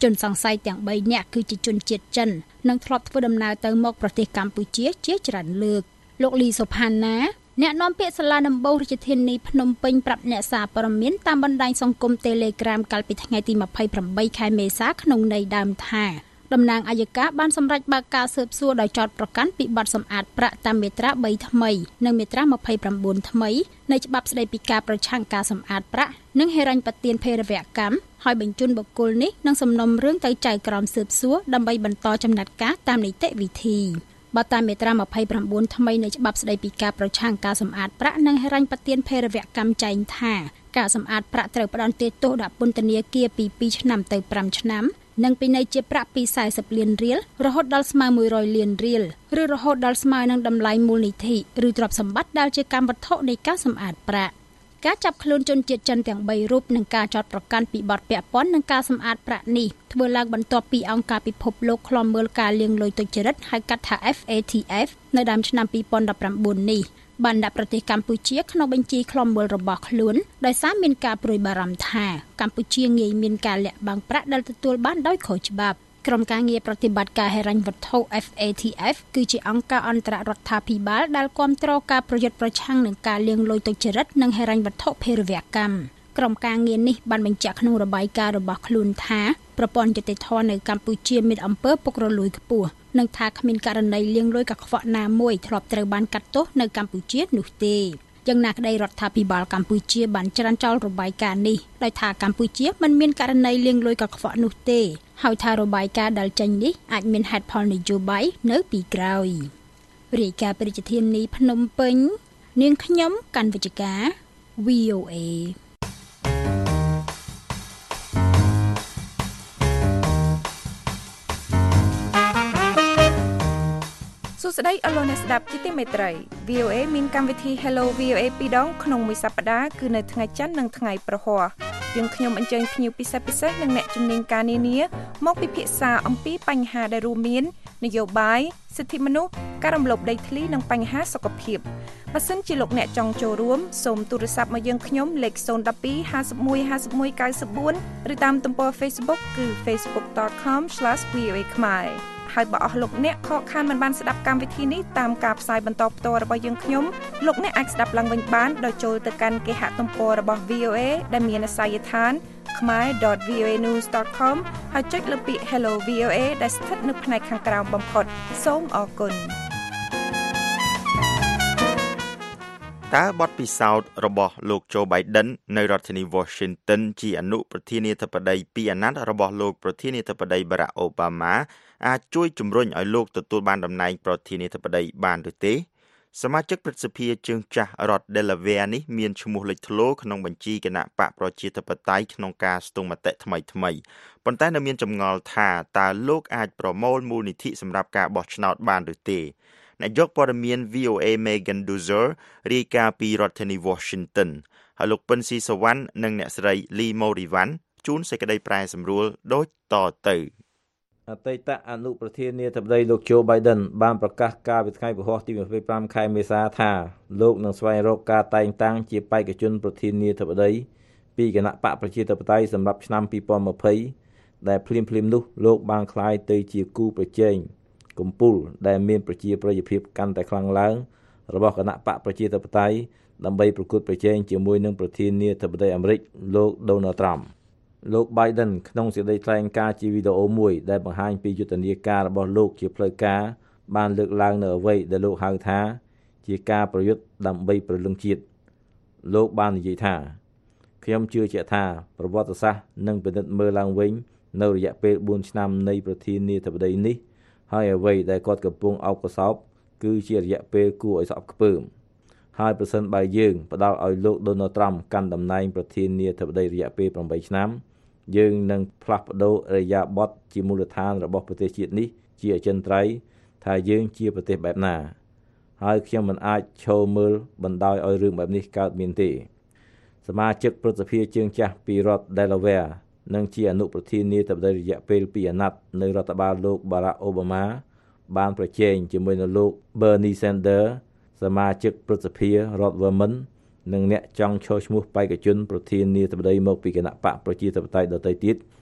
ជនសង្ស័យទាំងបីនាក់គឺជាជនជាតិចិននិងធ្លាប់ធ្វើដំណើរទៅមកប្រទេសកម្ពុជាជាច្រើនលើកលោកលីសុផាណាអ្នកនាំពាក្យសាលាដំបូងរាជធានីភ្នំពេញប្រាប់អ្នកសារព័ត៌មានតាមបណ្ដាញសង្គម Telegram កាលពីថ្ងៃទីម្ភៃប្រាំបីខែមេសាក្នុងន័យដើមថាតំណាងអัยការបានសម្រេចបើកការស៊ើបសួរដោយចោទប្រកាន់ពីបទសម្អាតប្រាក់តាមមាត្រាបីថ្មីនិងមាត្រាម្ភៃប្រាំបួនថ្មីនៃច្បាប់ស្តីពីការប្រឆាំងការសម្អាតប្រាក់និងហិរញ្ញប្បទានភេរវកម្មហើយបញ្ជូនបុគ្គលនេះនឹងសំណុំរឿងទៅចៅក្រមស៊ើបសួរដើម្បីបន្តចំណាត់ការតាមនីតិវិធីបើតាមមាត្រាម្ភៃប្រាំបួនថ្មីនៃច្បាប់ស្តីពីការប្រឆាំងការសម្អាតប្រាក់និងហិរញ្ញប្បទានភេរវកម្មចែងថាការសម្អាតប្រាក់ត្រូវផ្តន្ទាទោសដាក់ពន្ធនាគារពីពីរឆ្នាំទៅប្រាំឆ្នាំនិងពិន័យជាប្រាក់ពីសែសិបលានរៀលរហូតដល់ស្មើមួយរយលានរៀលឬរហូតដល់ស្មើនឹងតម្លៃមូលនិធិឬទ្រព្យសម្បត្តិដែលជាកម្មវត្ថុនៃការសម្អាតប្រាក់ការចាប់ខ្លួនជនជាតិចិនទាំងបីរូបនិងការចោទប្រកាន់ពីបទពាក់ព័ន្ធនឹងការសម្អាតប្រាក់នេះធ្វើឡើងបន្ទាប់ពីអង្គការពិភពលោកឃ្លាំមើលការលាងលុយទុច្ចរិតហៅកាត់ថា F A T F នៅដើមឆ្នាំពីរពាន់ដប់ប្រាំបួននេះបានដាក់ប្រទេសកម្ពុជាក្នុងបញ្ជីឃ្លាំមើលរបស់ខ្លួនដោយសារមានការព្រួយបារម្ភថាកម្ពុជាងាយមានការលាក់បាំងប្រាក់ដែលទទួលបានដោយខុសច្បាប់ក្រុមការងារប្រតិបត្តិការហិរញ្ញវត្ថុ F A T F គឺជាអង្គការអន្តររដ្ឋាភិបាលដែលគាំទ្រការប្រយុទ្ធប្រឆាំងនឹងការលាងលុយទុច្ចរិតនិងហិរញ្ញវត្ថុភេរវកម្មក្រុមការងារនេះបានបញ្ជាក់ក្នុងរបាយការណ៍របស់ខ្លួនថាប្រព័ន្ធយុតិធធម៌នៅកម្ពុជាមានអំពើពុករលួយខ្ពស់និងថាគ្មានករណីលាងលុយកខ្វក់ណាមួយធ្លាប់ត្រូវបានកាត់ទោសនៅកម្ពុជានោះទេយ៉ាងណាក្តីរដ្ឋាភិបាលកម្ពុជាបានច្រានចោលរបាយការណ៍នេះដោយថាកម្ពុជាមិនមានករណីលាងលុយកខ្វក់នោះទេហើយថារបាយការណ៍ដែលចេញនេះអាចមានហេតុផលនយោបាយនៅពីក្រោយរាយការណ៍ពីរាជធានីភ្នំពេញនាងខ្ញុំកាន់វិជ្ជការ V O A សួស្តីអស់លោកអ្នកស្ដាប់ជាទីមេត្រី V O A មានកម្មវិធី Hello វី អូ เอ ពីរដងក្នុងមួយសប្តាហ៍គឺនៅថ្ងៃច័ន្ទនិងថ្ងៃប្រហ័សយើងខ្ញុំអញ្ជើញភ្ញៀវពិសេសពិសេសនិងអ្នកជំនាញការនានាមកពិភាក្សាអំពីបញ្ហាដែលរួមមាននយោបាយសិទ្ធិមនុស្សការរំលោភដីធ្លីនិងបញ្ហាសុខភាពបើសិនជាលោកអ្នកចង់ចូលរួមសូមទូរស័ព្ទមកយើងខ្ញុំលេខศูนย์ หนึ่ง สอง ห้า หนึ่ง ห้า หนึ่ง เก้า สี่ ឬតាមទំព័រ Facebook គឺ facebook dot com slash v o a khmerហើយបើអស់លោកអ្នកខកខានមិនបានស្ដាប់កម្មវិធីនេះតាមការផ្សាយបន្តផ្ទាល់របស់យើងខ្ញុំលោកអ្នកអាចស្ដាប់ឡើងវិញបានដោយចូលទៅកាន់គេហទំព័ររបស់ V O A ដែលមានអាសយដ្ឋាន khmer dot v o a news dot com ហើយចុចលើពាក្យ Hello វី អូ เอ ដែលស្ថិតនៅផ្នែកខាងក្រោមបំផុតសូមអរគុណតើបទពិសោធន៍របស់លោក Joe Biden នៅរដ្ឋធានី Washington ជាអនុប្រធានាធិបតីពីអាណត្តិរបស់លោកប្រធានាធិបតី Barack Obama អាចជួយជំរុញឲ្យលោកទទួលបានតំណែងប្រធានាធិបតីបានឬទេសមាជិកព្រឹទ្ធសភាជើងចាស់រដ្ឋ Delaware នេះមានឈ្មោះលេចធ្លោក្នុងបញ្ជីគណៈបកប្រជាធិបតេយ្យក្នុងការស្ទង់មតិថ្មីថ្មីប៉ុន្តែនៅមានចម្ងល់ថាតើលោកអាចប្រមូលមូលនិធិសម្រាប់ការបោះឆ្នោតបានឬទេអ្នកយកព័ត៌មាន V O A Megan Duzer រាយការណ៍ពីរដ្ឋធានី Washington ហើយលោកពិនស៊ីសវណ្ណនិងអ្នកស្រី Lee Morivan ជូនសេចក្តីប្រែសម្រួលដូចតទៅអតីតអនុប្រធានាធិបតីលោក Joe Biden បានប្រកាសកាលពីថ្ងៃពហុទីยี่สิบห้าខែមេសាថាលោកនឹងស្វែងរកការតែងតាំងជាបេក្ខជនប្រធានាធិបតីពីគណៈបកប្រជាធិបតេយ្យសម្រាប់ឆ្នាំยี่สิบยี่สิบដែលភ្លាមភ្លាមនោះលោកបានក្លាយទៅជាគូប្រជែងកំពូលដែលមានប្រជាប្រិយភាពកាន់តែខ្លាំងឡើងរបស់គណៈបកប្រជាធិបតេយ្យដើម្បីប្រកួតប្រជែងជាមួយនឹងប្រធានាធិបតីអាមេរិកលោក Donald Trump លោក Biden ក្នុងសេចក្តីថ្លែងការណ៍ជាវីដេអូមួយដែលបង្ហាញពីយុទ្ធនាការរបស់លោកជាផ្លូវការបានលើកឡើងនៅអ្វីដែលលោកហៅថាជាការប្រយុទ្ធដើម្បីព្រលឹងជាតិលោកបាននិយាយថាខ្ញុំជឿជាក់ថាប្រវត្តិសាស្ត្រនឹងពិនិត្យមើលឡើងវិញនៅរយៈពេលបួនឆ្នាំនៃប្រធានាធិបតីនេះហើយអ្វីដែលគាត់កំពុងអោបកសោបគឺជារយៈពេលគួរឲ្យស្អប់ខ្ពើមហើយប្រសិនបើយើងផ្ដល់ឲ្យលោក Donald Trump កាន់តំណែងប្រធានាធិបតីរយៈពេលeightឆ្នាំយើងនឹងផ្លាស់ប្ដូរឥរិយាបថជាមូលដ្ឋានរបស់ប្រទេសជាតិនេះជាអចិន្ត្រៃយ៍ថាយើងជាប្រទេសបែបណាហើយខ្ញុំមិនអាចឈរមើលបណ្ដោយឲ្យរឿងបែបនេះកើតមានទេសមាជិកព្រឹទ្ធសភាជើងចាស់ពីរដ្ឋ Delaware និងជាអនុប្រធានាធិបតីរយៈពេលtwoអាណត្តិនៅរដ្ឋបាលលោក Barack Obama បានប្រជែងជាមួយនឹងលោក Bernie Sanders សមាជិកព្រឹទ្ធសភារដ្ឋ Vermont និងអ្នកចង់ឈរឈ្មោះបេក្ខជនប្រធានាធិបតីមកពីគណៈបកប្រជាធិបតេយ្យដទៃទៀត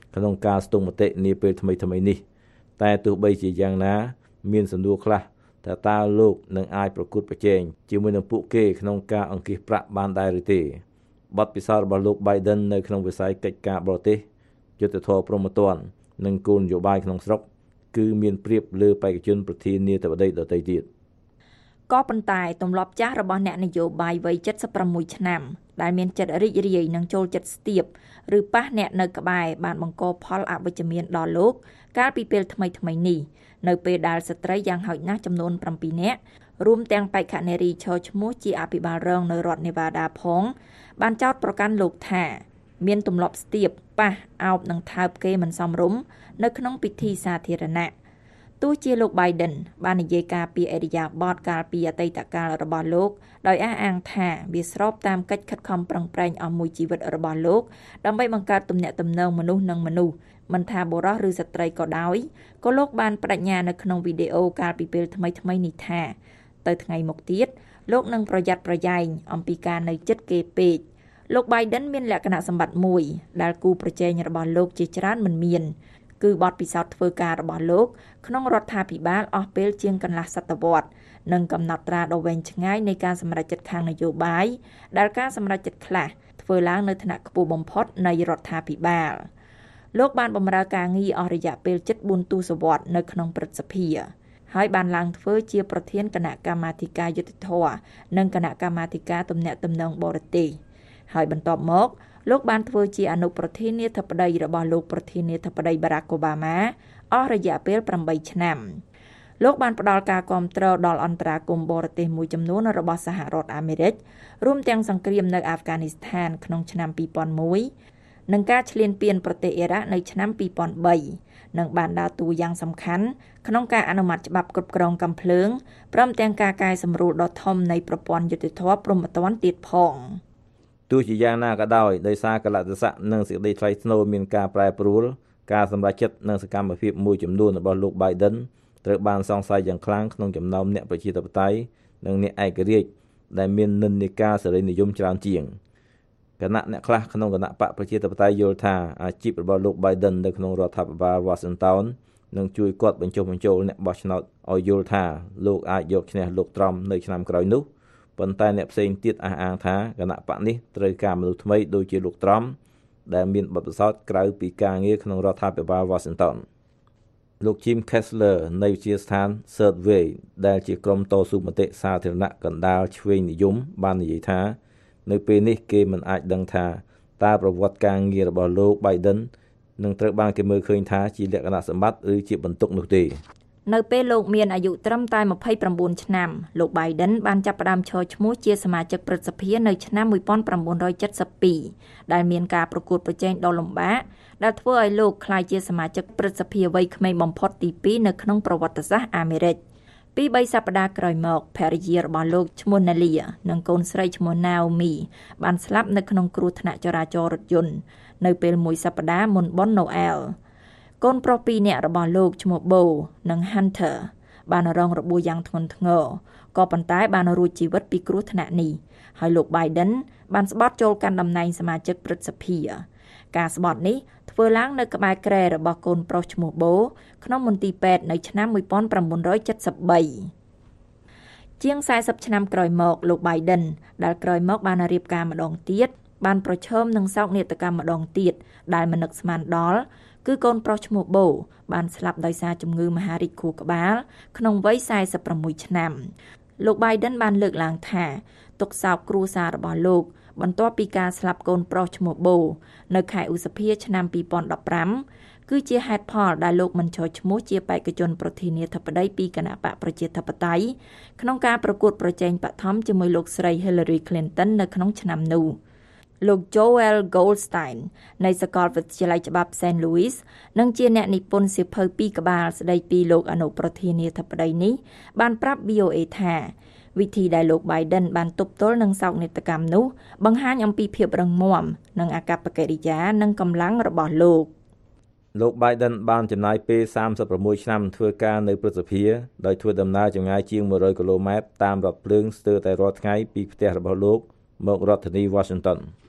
ក្នុងការស្ទង់មតិនាពេលថ្មីៗនេះតែទោះបីជាយ៉ាងណាមានសំណួរខ្លះថាតើលោកនឹងអាចប្រកួតប្រជែងជាមួយនឹងពួកគេក្នុងការអង្គាសប្រាក់បានដែរឬទេបទពិសោធន៍របស់លោក Biden នៅក្នុងវិស័យកិច្ចការបរទេសយុទ្ធសាស្ត្រព្រហ្មទណ្ឌនិងគោលនយោបាយក្នុងស្រុកគឺមានប្រៀបលើបេក្ខជនប្រធានាធិបតីដទៃទៀតក៏ប៉ុន្តែទម្លាប់ចាស់របស់អ្នកនយោបាយវ័យเจ็ดสิบหกឆ្នាំដែលមានចិត្តរីករាយនិងចូលចិត្តស្ទាបឬប៉ះអ្នកនៅក្បែរបានបង្កផលអវិជ្ជមានដល់លោកកាលពីពេលថ្មីៗនេះនៅពេលដែលស្ត្រីយ៉ាងហោចណាស់ចំនួនប្រាំពីរនាក់រួមទាំងបេក្ខនារីឈរឈ្មោះជាអភិបាលរងនៅរដ្ឋ Nevada ផងបានចោទប្រកាន់លោកថាមានទម្លាប់ស្ទាបប៉ះអោបនិងថើបគេមិនសមរម្យនៅក្នុងពិធីសាធារណៈទោះជាលោក Biden បាននិយាយការពីអរិយាប័ត្រកាលពីអតីតកាលរបស់លោកដោយអះអាងថាវាស្របតាមកិច្ចខិតខំប្រឹងប្រែងអស់មួយជីវិតរបស់លោកដើម្បីបង្កើតទំនាក់ទំនងមនុស្សនឹងមនុស្សមិនថាបុរសឬស្ត្រីក៏ដោយក៏លោកបានបដិញ្ញានៅក្នុងវីដេអូកាលពីពេលថ្មីៗនេះថាទៅថ្ងៃមុខទៀតលោកនឹងប្រយ័ត្នប្រយែងអំពីការនៅជិតគេពេកលោក Biden មានលក្ខណៈសម្បត្តិមួយដែលគូប្រជែងរបស់លោកជាច្រើនមិនមានគឺបទពិសោធន៍ធ្វើការរបស់លោកក្នុងរដ្ឋាភិបាលអស់ពេលជាងកន្លះសតវត្សរ៍និងកំណត់ត្រាដ៏វែងឆ្ងាយនៃការសម្រេចចិត្តខាងនយោបាយដែលការសម្រេចចិត្តខ្លះធ្វើឡើងនៅថ្នាក់ខ្ពស់បំផុតនៃរដ្ឋាភិបាលលោកបានបម្រើការងារអស់រយៈពេលជិតបួនទសវត្សរ៍នៅក្នុងព្រឹទ្ធសភាហើយបានឡើងធ្វើជាប្រធានគណៈកម្មាធិការយុត្តិធម៌និងគណៈកម្មាធិការទំនាក់ទំនងបរទេសហើយបន្ទាប់មកលោកបានធ្វើជាអនុប្រធានាធិបតីរបស់លោកប្រធានាធិបតី Barack Obama អស់រយៈពេលប្រាំបីឆ្នាំលោកបានផ្ដល់ការគាំទ្រដល់អន្តរាគមន៍បរទេសមួយចំនួនរបស់សហរដ្ឋអាមេរិករួមទាំងសង្គ្រាមនៅអាហ្វហ្គានីស្ថានក្នុងឆ្នាំពីរពាន់មួយនិងការឈ្លានពានប្រទេសអ៊ីរ៉ាក់នៅឆ្នាំពីរពាន់បីនិងបានដើរតួយ៉ាងសំខាន់ក្នុងការអនុម័តច្បាប់គ្រប់គ្រងកាំភ្លើងព្រមទាំងការកែសម្រួលដ៏ធំនៃប្រព័ន្ធយុត្តិធម៌ព្រហ្មទណ្ឌទៀតផងទោះជាយ៉ាងណាក៏ដោយដោយសារកលៈទេសៈនិងសេចក្តីថ្លៃថ្នូរមានការប្រែប្រួលការសម្រេចចិត្តនិងសកម្មភាពមួយចំនួនរបស់លោក Biden ត្រូវបានសង្ស័យយ៉ាងខ្លាំងក្នុងចំណោមអ្នកប្រជាធិបតេយ្យនិងអ្នកឯករាជ្យដែលមាននិន្នាការសេរីនិយមច្រើនជាងគណៈអ្នកខ្លះក្នុងគណៈបកប្រជាធិបតេយ្យយល់ថាអាជីពរបស់លោក Biden នៅក្នុងរដ្ឋាភិបាល Washington នឹងជួយគាត់បញ្ចុះបញ្ចូលអ្នកបោះឆ្នោតឲ្យយល់ថាលោកអាចយកឈ្នះលោក Trump នៅឆ្នាំក្រោយនោះប៉ុន្តែអ្នកផ្សេងទៀតអះអាងថាគណៈបកនេះត្រូវការមនុស្សថ្មីដូចជាលោក Trump ដែលមានបទពិសោធន៍ក្រៅពីការងារក្នុងរដ្ឋាភិបាល Washington លោក Jim Kessler នៃវិទ្យាស្ថាន Survey ដែលជាក្រុមតស៊ូមតិសាធារណៈកណ្ដាលឆ្វេងនិយមបាននិយាយថានៅពេលនេះគេមិនអាចដឹងថាតើប្រវត្តិការងាររបស់លោក Biden នឹងត្រូវបានគេមើលឃើញថាជាលក្ខណៈសម្បត្តិឬជាបន្ទុកនោះទេនៅពេលលោកមានអាយុត្រឹមតែម្ភៃប្រាំបួនឆ្នាំលោក Biden បានចាប់ផ្ដើមឈរឈ្មោះជាសមាជិកព្រឹទ្ធសភានៅឆ្នាំmột nghìn chín trăm七十二ដែលមានការប្រកួតប្រជែងដ៏លំបាកដែលធ្វើឲ្យលោកក្លាយជាសមាជិកព្រឹទ្ធសភាវ័យក្មេងបំផុតទីពីរនៅក្នុងប្រវត្តិសាស្ត្រអាមេរិកពីបីសប្តាហ៍ក្រោយមកភរិយារបស់លោកឈ្មោះ Nalia និងកូនស្រីឈ្មោះ Naomi បានស្លាប់នៅក្នុងគ្រោះថ្នាក់ចរាចរណ៍រថយន្តនៅពេលមួយសប្តាហ៍មុនបុណ្យ Noelកូនប្រុសពីរនាក់របស់លោកឈ្មោះ Bo និង Hunter បានរងរបួសយ៉ាងធ្ងន់ធ្ងរក៏ប៉ុន្តែបានរួចជីវិតពីគ្រោះថ្នាក់នេះហើយលោក Biden បានស្បត់ចូលកាន់តំណែងសមាជិកព្រឹទ្ធសភាការស្បត់នេះធ្វើឡើងនៅក្បែរគ្រែរបស់កូនប្រុសឈ្មោះ Bo ក្នុងមន្ទីរពេទ្យនៅឆ្នាំmột nghìn chín trăm七十baជាងសែសិបឆ្នាំក្រោយមកលោក Biden ដែលក្រោយមកបានរៀបការម្ដងទៀតបានប្រឈមនឹងសោកនាដកម្មម្ដងទៀតដែលមិននឹកស្មានដល់គឺកូនប្រុសឈ្មោះ Bo បានស្លាប់ដោយសារជំងឺមហារីកខួរក្បាលក្នុងវ័យសែសិបប្រាំមួយឆ្នាំលោក Biden បានលើកឡើងថាទុក្ខសោកគ្រួសាររបស់លោកបន្ទាប់ពីការស្លាប់កូនប្រុសឈ្មោះ Bo នៅខែឧសភាឆ្នាំពីរពាន់ដប់ប្រាំគឺជាហេតុផលដែលលោកមិនចូលឈ្មោះជាបេក្ខជនប្រធានាធិបតីពីគណៈបកប្រជាធិបតេយ្យក្នុងការប្រកួតប្រជែងបឋមជាមួយលោកស្រី Hillary Clinton នៅក្នុងឆ្នាំនោះលោក Joel Goldstein នៃសាកលវិទ្យាល័យច្បាប់ Saint Louis និងជាអ្នកនិពន្ធសៀវភៅពីរក្បាលស្ដីពីលោកអនុប្រធានាធិបតីនេះបានប្រាប់ វី អូ អេ ថាវិធីដែលលោក Biden បានទប់ទល់នឹងសោកនាដកម្មនោះបង្ហាញអំពីភាពរឹងមាំនិងអាកប្បកិរិយានិងកម្លាំងរបស់លោកលោក Biden បានចំណាយពេលសាមសិបប្រាំមួយឆ្នាំធ្វើការនៅព្រឹទ្ធសភាដោយធ្វើដំណើរចម្ងាយជាងមួយរយគីឡូម៉ែត្រតាមរថភ្លើងស្ទើរតែរាល់ថ្ងៃពីផ្ទះរបស់លោកមករដ្ឋធានី Washington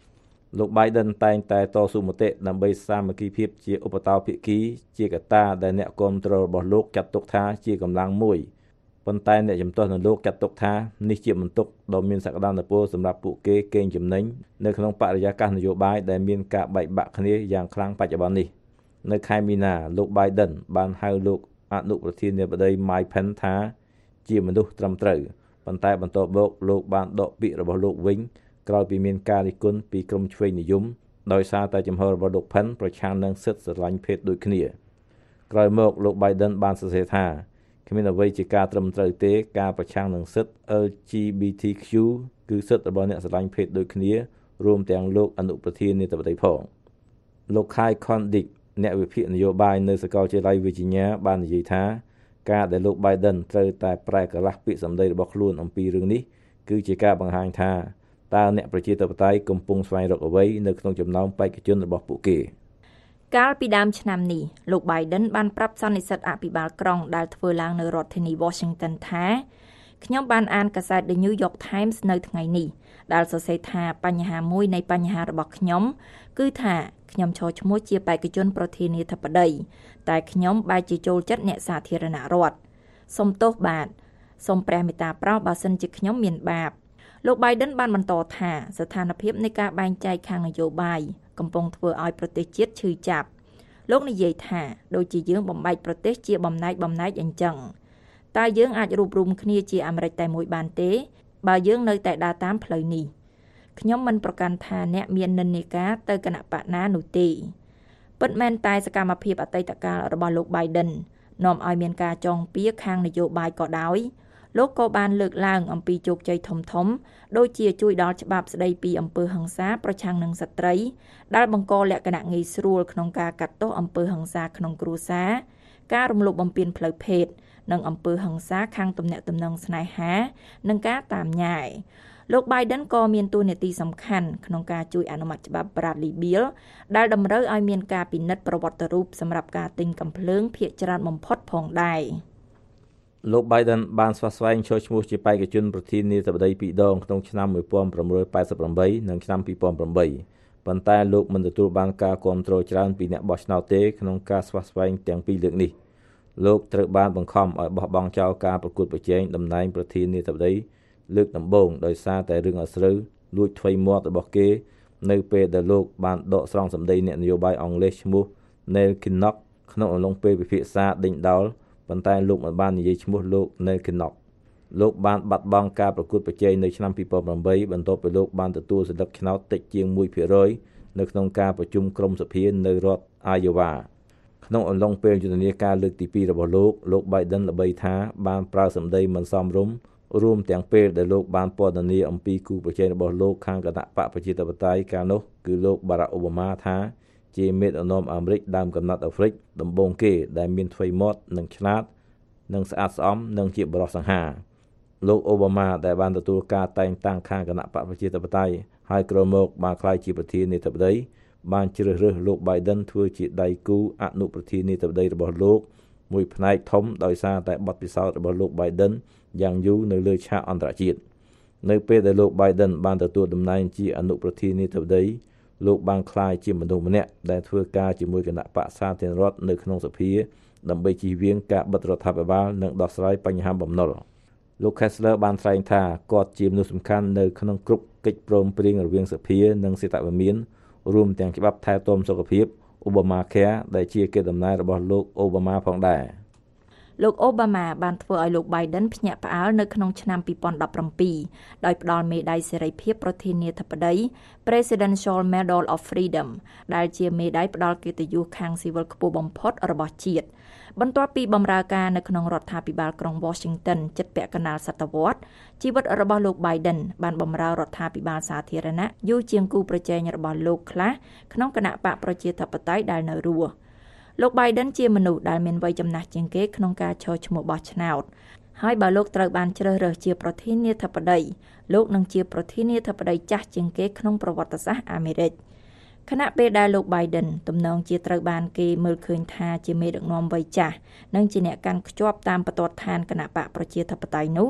លោក Biden តែងតែតស៊ូមតិដើម្បីសាមគ្គីភាពជាឧបតោភាគីជាកត្តាដែលអ្នកគាំទ្ររបស់លោកចាត់ទុកថាជាកម្លាំងមួយប៉ុន្តែអ្នកជំទាស់នៅលោកចាត់ទុកថានេះជាបន្ទុកដ៏មានសក្តានុពលសម្រាប់ពួកគេកេងចំណេញនៅក្នុងបរិយាកាសនយោបាយដែលមានការបែកបាក់គ្នាយ៉ាងខ្លាំងបច្ចុប្បន្ននេះនៅខែមីនាលោក Biden បានហៅលោកអនុប្រធានាធិបតី Mike Pence ថាជាមនុស្សត្រឹមត្រូវប៉ុន្តែបន្ទាប់មកលោកបានដកពាក្យរបស់លោកវិញក្រោយពីមានការរិះគន់ពីក្រុមឆ្វេងនិយមដោយសារតែចំហរបស់លោក Pence ប្រឆាំងនឹងសិទ្ធិស្រឡាញ់ភេទដូចគ្នាក្រោយមកលោក Biden បានសរសេរថាគ្មានអ្វីជាការត្រឹមត្រូវទេការប្រឆាំងនឹងសិទ្ធិ แอล จี บี ที คิว គឺសិទ្ធិរបស់អ្នកស្រឡាញ់ភេទដូចគ្នារួមទាំងលោកអនុប្រធានាធិបតីផងលោក Kai Kondik អ្នកវិភាគនយោបាយនៅសាកលវិទ្យាល័យ Virginia បាននិយាយថាការដែលលោក Biden ត្រូវតែប្រែកន្លះពាក្យសម្ដីរបស់ខ្លួនអំពីរឿងនេះគឺជាការបង្ហាញថាតើអ្នកប្រជាធិបតេយ្យកំពុងស្វែងរកអ្វីនៅក្នុងចំណោមបេក្ខជនរបស់ពួកគេកាលពីដើមឆ្នាំនេះលោក Biden បានប្រាប់សន្និសីទអភិបាលក្រុងដែលធ្វើឡើងនៅរដ្ឋធានី Washington ថាខ្ញុំបានអានកាសែត The New York Times នៅថ្ងៃនេះដែលសរសេរថាបញ្ហាមួយនៃបញ្ហារបស់ខ្ញុំគឺថាខ្ញុំឈរឈ្មោះជាបេក្ខជនប្រធានាធិបតីតែខ្ញុំបែរជាចូលចិត្តអ្នកសាធារណរដ្ឋសូមទោសបាទសូមព្រះមេត្តាប្រោសបើសិនជាខ្ញុំមានបាបលោក Biden បានបន្តថាស្ថានភាពនៃការបែងចែកខាងនយោបាយកំពុងធ្វើឲ្យប្រទេសជាតិឈឺចាប់លោកនិយាយថាដូចជាយើងបំបែកប្រទេសជាបំណែកបំណែកអញ្ចឹងតើយើងអាចរួបរวมគ្នាជាអាមេរិកតែមួយបានទេបើយើងនៅតែដើរតាមផ្លូវនេះខ្ញុំមិនប្រកាន់ថាអ្នកមាននិន្នាការទៅគណៈបកណានោះទេពិតមែនតែសកម្មភាពអតីតកាលរបស់លោក Biden នាំឲ្យមានការចងពៀខាងនយោបាយក៏ដោយលោកក៏បានលើកឡើងអំពីជោគជ័យធំធំដូចជាជួយដល់ច្បាប់ស្តីពីអំពើហិង្សាប្រឆាំងនឹងស្ត្រីដែលបង្កលក្ខណៈងាយស្រួលក្នុងការកាត់ទោសអំពើហិង្សាក្នុងគ្រួសារការរំលោភបំពានផ្លូវភេទនិងអំពើហិង្សាខាងទំនាក់ទំនងស្នេហានិងការតាមញ៉ាយលោក Biden ក៏មានតួនាទីសំខាន់ក្នុងការជួយអនុម័តច្បាប់ Bradley Bill ដែលតម្រូវឲ្យមានការពិនិត្យប្រវត្តិរូបសម្រាប់ការទិញកាំភ្លើងភាគច្រើនបំផុតផងដែរលោក Biden បានស្វាស្វែងចូលឈ្មោះជាបេក្ខជនប្រធានាធិបតីពីរដងក្នុងឆ្នាំnineteen eighty-eightនិងឆ្នាំtwo thousand eightប៉ុន្តែលោកមិនទទួលបានការគាំទ្រច្រើនពីអ្នកបោះឆ្នោតទេក្នុងការស្វាស្វែងទាំងពីរលើកនេះលោកត្រូវបានបង្ខំឲ្យបោះបង់ចោលការប្រកួតប្រជែងតំណែងប្រធានាធិបតីលើកដំបូងដោយសារតែរឿងអាស្រូវលួចធ្វេសមាត់របស់គេនៅពេលដែលលោកបានដកស្រង់សម្ដីអ្នកនយោបាយអង់គ្លេសឈ្មោះ Neil Kinnock ក្នុងអំឡុងពេលពិភាក្សាដេញដោលប៉ុន្តែលោកមិនបាននិយាយឈ្មោះលោក Neil Kinnock លោកបានបាត់បង់ការប្រកួតប្រជែងនៅឆ្នាំtwo thousand eightបន្ទាប់ពីលោកបានទទួលសិលឹកឆ្នោតតិចជាងone percentនៅក្នុងការប្រជុំក្រុមសភានៅរដ្ឋ Iowa ក្នុងអំឡុងពេលយុទ្ធនាការលើកទីtwoរបស់លោកលោក Biden ល្បីថាបានប្រើសម្ដីមិនសមរម្យរួមទាំងពេលដែលលោកបានពណ៌នាអំពីគូប្រជែងរបស់លោកខាងគណៈបកប្រជាធិបតេយ្យកាលនោះគឺលោក Barack Obama ថាជាមេដឹកនាំអាមេរិកដើមកំណត់អាហ្វ្រិកដំបូងគេដែលមានធ្វេសមាត់និងឆ្លាតនិងស្អាតស្អំនិងជាបរិសង្ហាលោក Obama ដែលបានទទួលការតែងតាំងខាងគណៈបកប្រជាធិបតេយ្យហើយក្រោយមកបានក្លាយជាប្រធានាធិបតីបានជ្រើសរើសលោក Biden ធ្វើជាដៃគូអនុប្រធានាធិបតីរបស់លោកមួយផ្នែកធំដោយសារតែបទពិសោធន៍របស់លោក Biden យ៉ាងយូរនៅលើឆាកអន្តរជាតិនៅពេលដែលលោក Biden បានទទួលតំណែងជាអនុប្រធានាធិបតីលោកបានក្លាយជាមនុស្សម្នាក់ដែលធ្វើការជាមួយគណៈបកសាធារណរដ្ឋនៅក្នុងសភាដើម្បីជៀសវាងការបិទរដ្ឋាភិបាលនិងដោះស្រាយបញ្ហាបំណុលលោក Kessler បានថ្លែងថាគាត់ជាមនុស្សសំខាន់នៅក្នុងគ្រប់កិច្ចព្រមព្រៀងរវាងសភានិងសេតវិមានរួមទាំងច្បាប់ថែទាំសុខភាព Obamacare ដែលជាកេរដំណែលរបស់លោក Obama ផងដែរលោក Obama បានធ្វើឲ្យលោក Biden ភ្ញាក់ផ្អើលនៅក្នុងឆ្នាំtwo thousand seventeenដោយផ្ដល់មេដាយសេរីភាពប្រធានាធិបតី Presidential Medal of Freedom ដែលជាមេដាយផ្ដល់កិត្តិយសខាងស៊ីវិលខ្ពស់បំផុតរបស់ជាតិបន្ទាប់ពីបម្រើការនៅក្នុងរដ្ឋាភិបាលក្រុង Washington ជិតពាក់កណ្ដាលសតវត្សរ៍ជីវិតរបស់លោក Biden បានបម្រើរដ្ឋាភិបាលសាធារណៈយូរជាងគូប្រជែងរបស់លោកខ្លះក្នុងគណៈបកប្រជាធិបតេយ្យដែលនៅរស់លោក Biden ជាមនុស្សដែលមានវ័យចំណាស់ជាងគេក្នុងការឈរឈ្មោះបោះឆ្នោតហើយបើលោកត្រូវបានជ្រើសរើសជាប្រធានាធិបតីលោកនឹងជាប្រធានាធិបតីចាស់ជាងគេក្នុងប្រវត្តិសាស្ត្រអាមេរិកខណៈពេលដែលលោក Biden ទំនងជាត្រូវបានគេមើលឃើញថាជាមេដឹកនាំវ័យចាស់និងជាអ្នកកាន់ខ្ជាប់តាមបន្ទាត់ឋានគណៈបកប្រជាធិបតេយ្យនោះ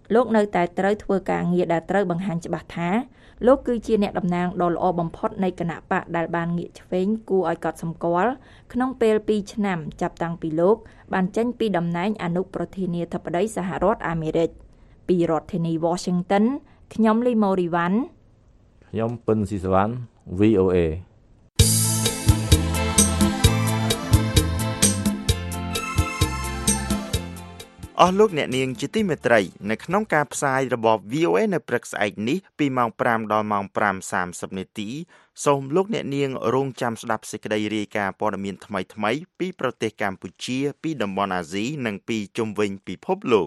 លោកនៅតែត្រូវធ្វើការងារដែលត្រូវបង្ហាញច្បាស់ថាលោកគឺជាអ្នកតំណាងដ៏ល្អបំផុតនៃគណៈបកដែលបានងាកឆ្វេងគួរឲ្យកត់សម្គាល់ក្នុងពេលពីរឆ្នាំចាប់តាំងពីលោកបានចេញពីតំណែងអនុប្រធានាធិបតីសហរដ្ឋអាមេរិកពីរដ្ឋធានី Washington ខ្ញុំលីម៉ូរីវ៉ាន់ខ្ញុំពិនស៊ីសវណ្ណ វី អូ អេអស់លោកអ្នកនាងជាទីមេត្រីនៅក្នុងការផ្សាយរបស់ វី អូ អេ នៅព្រឹកស្អែកនេះពីម៉ោងប្រាំដល់ម៉ោងប្រាំសាមសិបនាទីសូមលោកអ្នកនាងរងចាំស្ដាប់សេចក្តីរាយការណ៍ព័ត៌មានថ្មីៗពីប្រទេសកម្ពុជាពីតំបន់អាស៊ីនិងពីជុំវិញពិភពលោក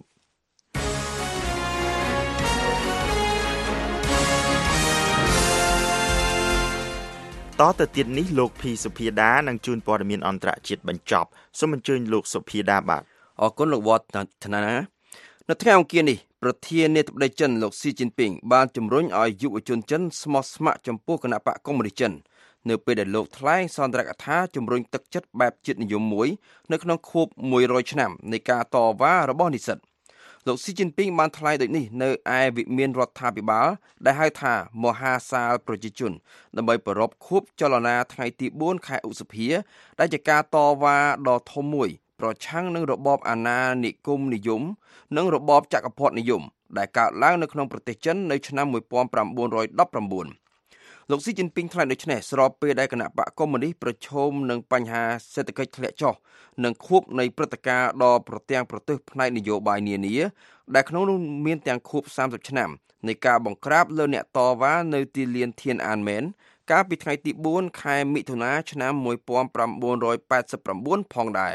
តទៅទៀតនេះលោកភីសុភាដានឹងជួនព័ត៌មានអន្តរជាតិបញ្ចប់សូមអញ្ជើញលោកសុភាដាបាទអរគុណលោកវត្តធនានៅថ្ងៃអង្គារនេះប្រធានាធិបតីចិនលោកស៊ីជីនពីងបានជំរុញឲ្យយុវជនចិនស្មោះស្ម័គ្រចំពោះគណបក្សកុម្មុយនីសចិននៅពេលដែលលោកថ្លែងសន្ទរកថាជំរុញទឹកចិត្តបែបជាតិនិយមមួយនៅក្នុងខួបមួយរយឆ្នាំនៃការតវ៉ារបស់និស្សិតលោកស៊ីជីនពីងបានថ្លែងដូចនេះនៅឯវិមានរដ្ឋាភិបាលដែលហៅថាមហាសាលប្រជាជនដើម្បីប្រារព្ធខួបចលនាថ្ងៃទីបួនខែឧសភាដែលជាការតវ៉ាដ៏ធំមួយប្រឆាំងនឹងរបបអាណានិគមនិយមនិងរបបចក្រពត្តិនិយមដែលកើតឡើងនៅក្នុងប្រទេសចិននៅឆ្នាំmột nghìn chín trăm một mươi chínលោកស៊ីជីនពីងថ្លែងដូចនេះស្របពេលដែលគណៈបកកុម្មុយនីសប្រឈមនឹងបញ្ហាសេដ្ឋកិច្ចធ្លាក់ចុះនិងខួបនៃព្រឹត្តិការណ៍ដ៏ប្រទាំងប្រទើសផ្នែកនយោបាយនានាដែលក្នុងនោះមានទាំងខួបសាមសិបឆ្នាំនៃការបង្ក្រាបលើអ្នកតវ៉ានៅទីលានធានអានមែនកាលពីថ្ងៃទីបួនខែមិថុនាឆ្នាំmột nghìn chín trăm tám mươi chínផងដែរ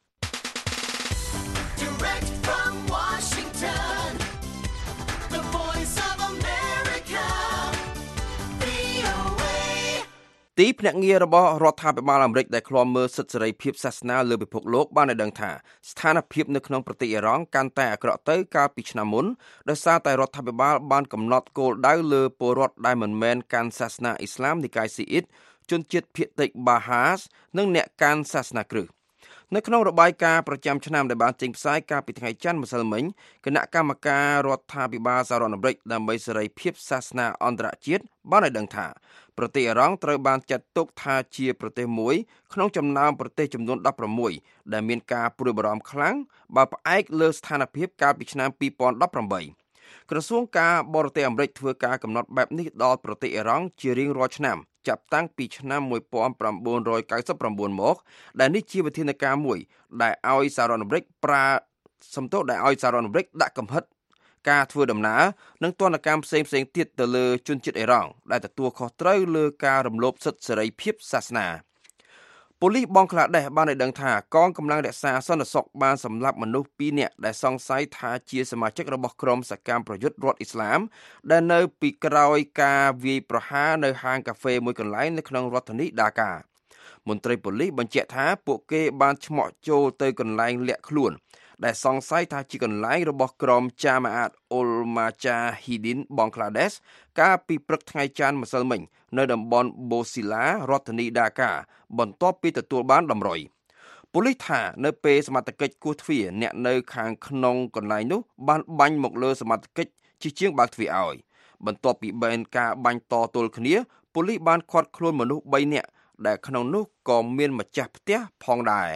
ទីភ្នាក់ងាររបស់រដ្ឋាភិបាលអាមេរិកដែលឃ្លាំមើលសិទ្ធិសេរីភាពសាសនាលើពិភពលោកបានឲ្យដឹងថាស្ថានភាពនៅក្នុងប្រទេសអ៊ីរ៉ង់កាន់តែអាក្រក់ទៅកាលពីឆ្នាំមុនដោយសារតែរដ្ឋាភិបាលបានកំណត់គោលដៅលើពលរដ្ឋដែលមិនមែនកាន់សាសនាអ៊ីស្លាមនិកាយស៊ីអ៊ីតជនជាតិភាគតិចបាហាសនិងអ្នកកាន់សាសនាគ្រឹះនៅក្នុងរបាយការណ៍ប្រចាំឆ្នាំដែលបានចេញផ្សាយកាលពីថ្ងៃច័ន្ទម្សិលមិញគណៈកម្មការរដ្ឋាភិបាលសហរដ្ឋអាមេរិកដើម្បីសេរីភាពសាសនាអន្តរជាតិបានឲ្យដឹងថាប្រទេសអ៊ីរ៉ង់ត្រូវបានចាត់ទុកថាជាប្រទេសមួយក្នុងចំណោមប្រទេសចំនួនដប់ប្រាំមួយដែលមានការព្រួយបារម្ភខ្លាំងបើផ្អែកលើស្ថានភាពកាលពីឆ្នាំពីរពាន់ដប់ប្រាំបីក្រសួងការបរទេសអាមេរិកធ្វើការកំណត់បែបនេះដល់ប្រទេសអ៊ីរ៉ង់ជារៀងរាល់ឆ្នាំចាប់តាំងពីឆ្នាំmột nghìn chín trăm chín mươi chínមកដែលនេះជាវិធានការមួយដែលឲ្យសហរដ្ឋអាមេរិកប្រើសំទោសដែលឲ្យសហរដ្ឋអាមេរិកដាក់កំហិតការធ្វើដំណើរនិងទណ្ឌកម្មផ្សេងផ្សេងទៀតទៅលើជនជាតិអ៊ីរ៉ង់ដែលទទួលខុសត្រូវលើការរំលោភសិទ្ធិសេរីភាពសាសនាប៉ូលីសបង់ក្លាដេសបានឲ្យដឹងថាកងកម្លាំងរក្សាសន្តិសុខបានសម្លាប់មនុស្សពីរនាក់ដែលសង្ស័យថាជាសមាជិករបស់ក្រុមសកម្មប្រយុទ្ធរដ្ឋអ៊ីស្លាមដែលនៅពីក្រោយការវាយប្រហារនៅហាងកាហ្វេមួយកន្លែងនៅក្នុងរដ្ឋធានីដាកាមន្ត្រីប៉ូលីសបញ្ជាក់ថាពួកគេបានឆ្មក់ចូលទៅកន្លែងលាក់ខ្លួនដែលសង្ស័យថាជាកន្លែងរបស់ក្រុមចាម៉ាអាតអ៊ុលម៉ាចាហ៊ីឌីនបង់ក្លាដេសកាលពីព្រឹកថ្ងៃច័ន្ទម្សិលមិញនៅតំបន់បូស៊ីឡារដ្ឋធានីដាកាបន្ទាប់ពីទទួលបានតម្រុយប៉ូលីសថានៅពេលសមត្ថកិច្ចគោះទ្វារអ្នកនៅខាងក្នុងកន្លែងនោះបានបាញ់មកលើសមត្ថកិច្ចជាជាងបើកទ្វារឲ្យបន្ទាប់ពីបែនការបាញ់តទល់គ្នាប៉ូលីសបានឃាត់ខ្លួនមនុស្សបីនាក់ដែលក្នុងនោះក៏មានម្ចាស់ផ្ទះផងដែរ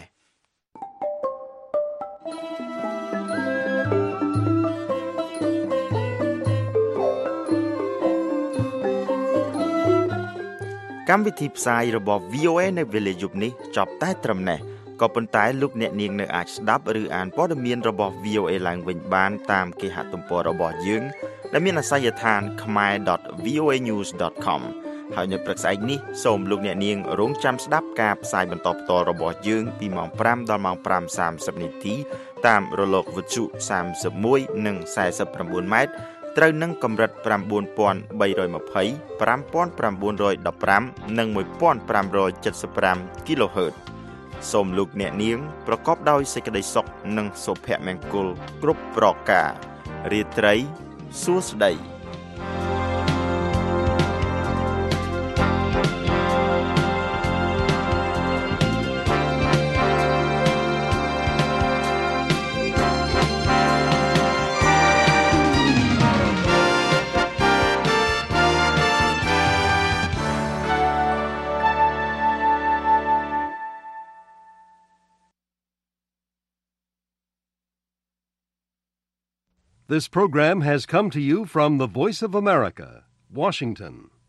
កម្មវិធីផ្សាយរបស់ វី អូ អេ នៅវេលាយប់នេះចប់តែត្រឹមនេះក៏ប៉ុន្តែលោកអ្នកនាងនៅអាចស្ដាប់ឬអានព័ត៌មានរបស់ វី អូ អេ ឡើងវិញបានតាមគេហទំព័ររបស់យើងដែលមានអាសយដ្ឋាន khmer dot v o a news dot com ហើយនៅព្រឹកស្អែកនេះសូមលោកអ្នកនាងរងចាំស្ដាប់ការផ្សាយបន្តផ្ទាល់របស់យើងពីម៉ោងប្រាំដល់ម៉ោងប្រាំសាមសិបនាទីតាមរលកវិទ្យុសាមសិបមួយនិងសែសិបប្រាំបួនម៉ែត្រត្រូវនឹងកម្រិត៩ពាន់បីរយยี่สิบ ៥ពាន់៩រយដប់ប្រាំនិងmột nghìn năm trăm七十ห้า kHz សូមលោកអ្នកនាងប្រកបដោយសេចក្តីសុខនិងសុភមង្គលគ្រប់ប្រការរាត្រីសួស្តី This program has come to you from the Voice of America, Washington.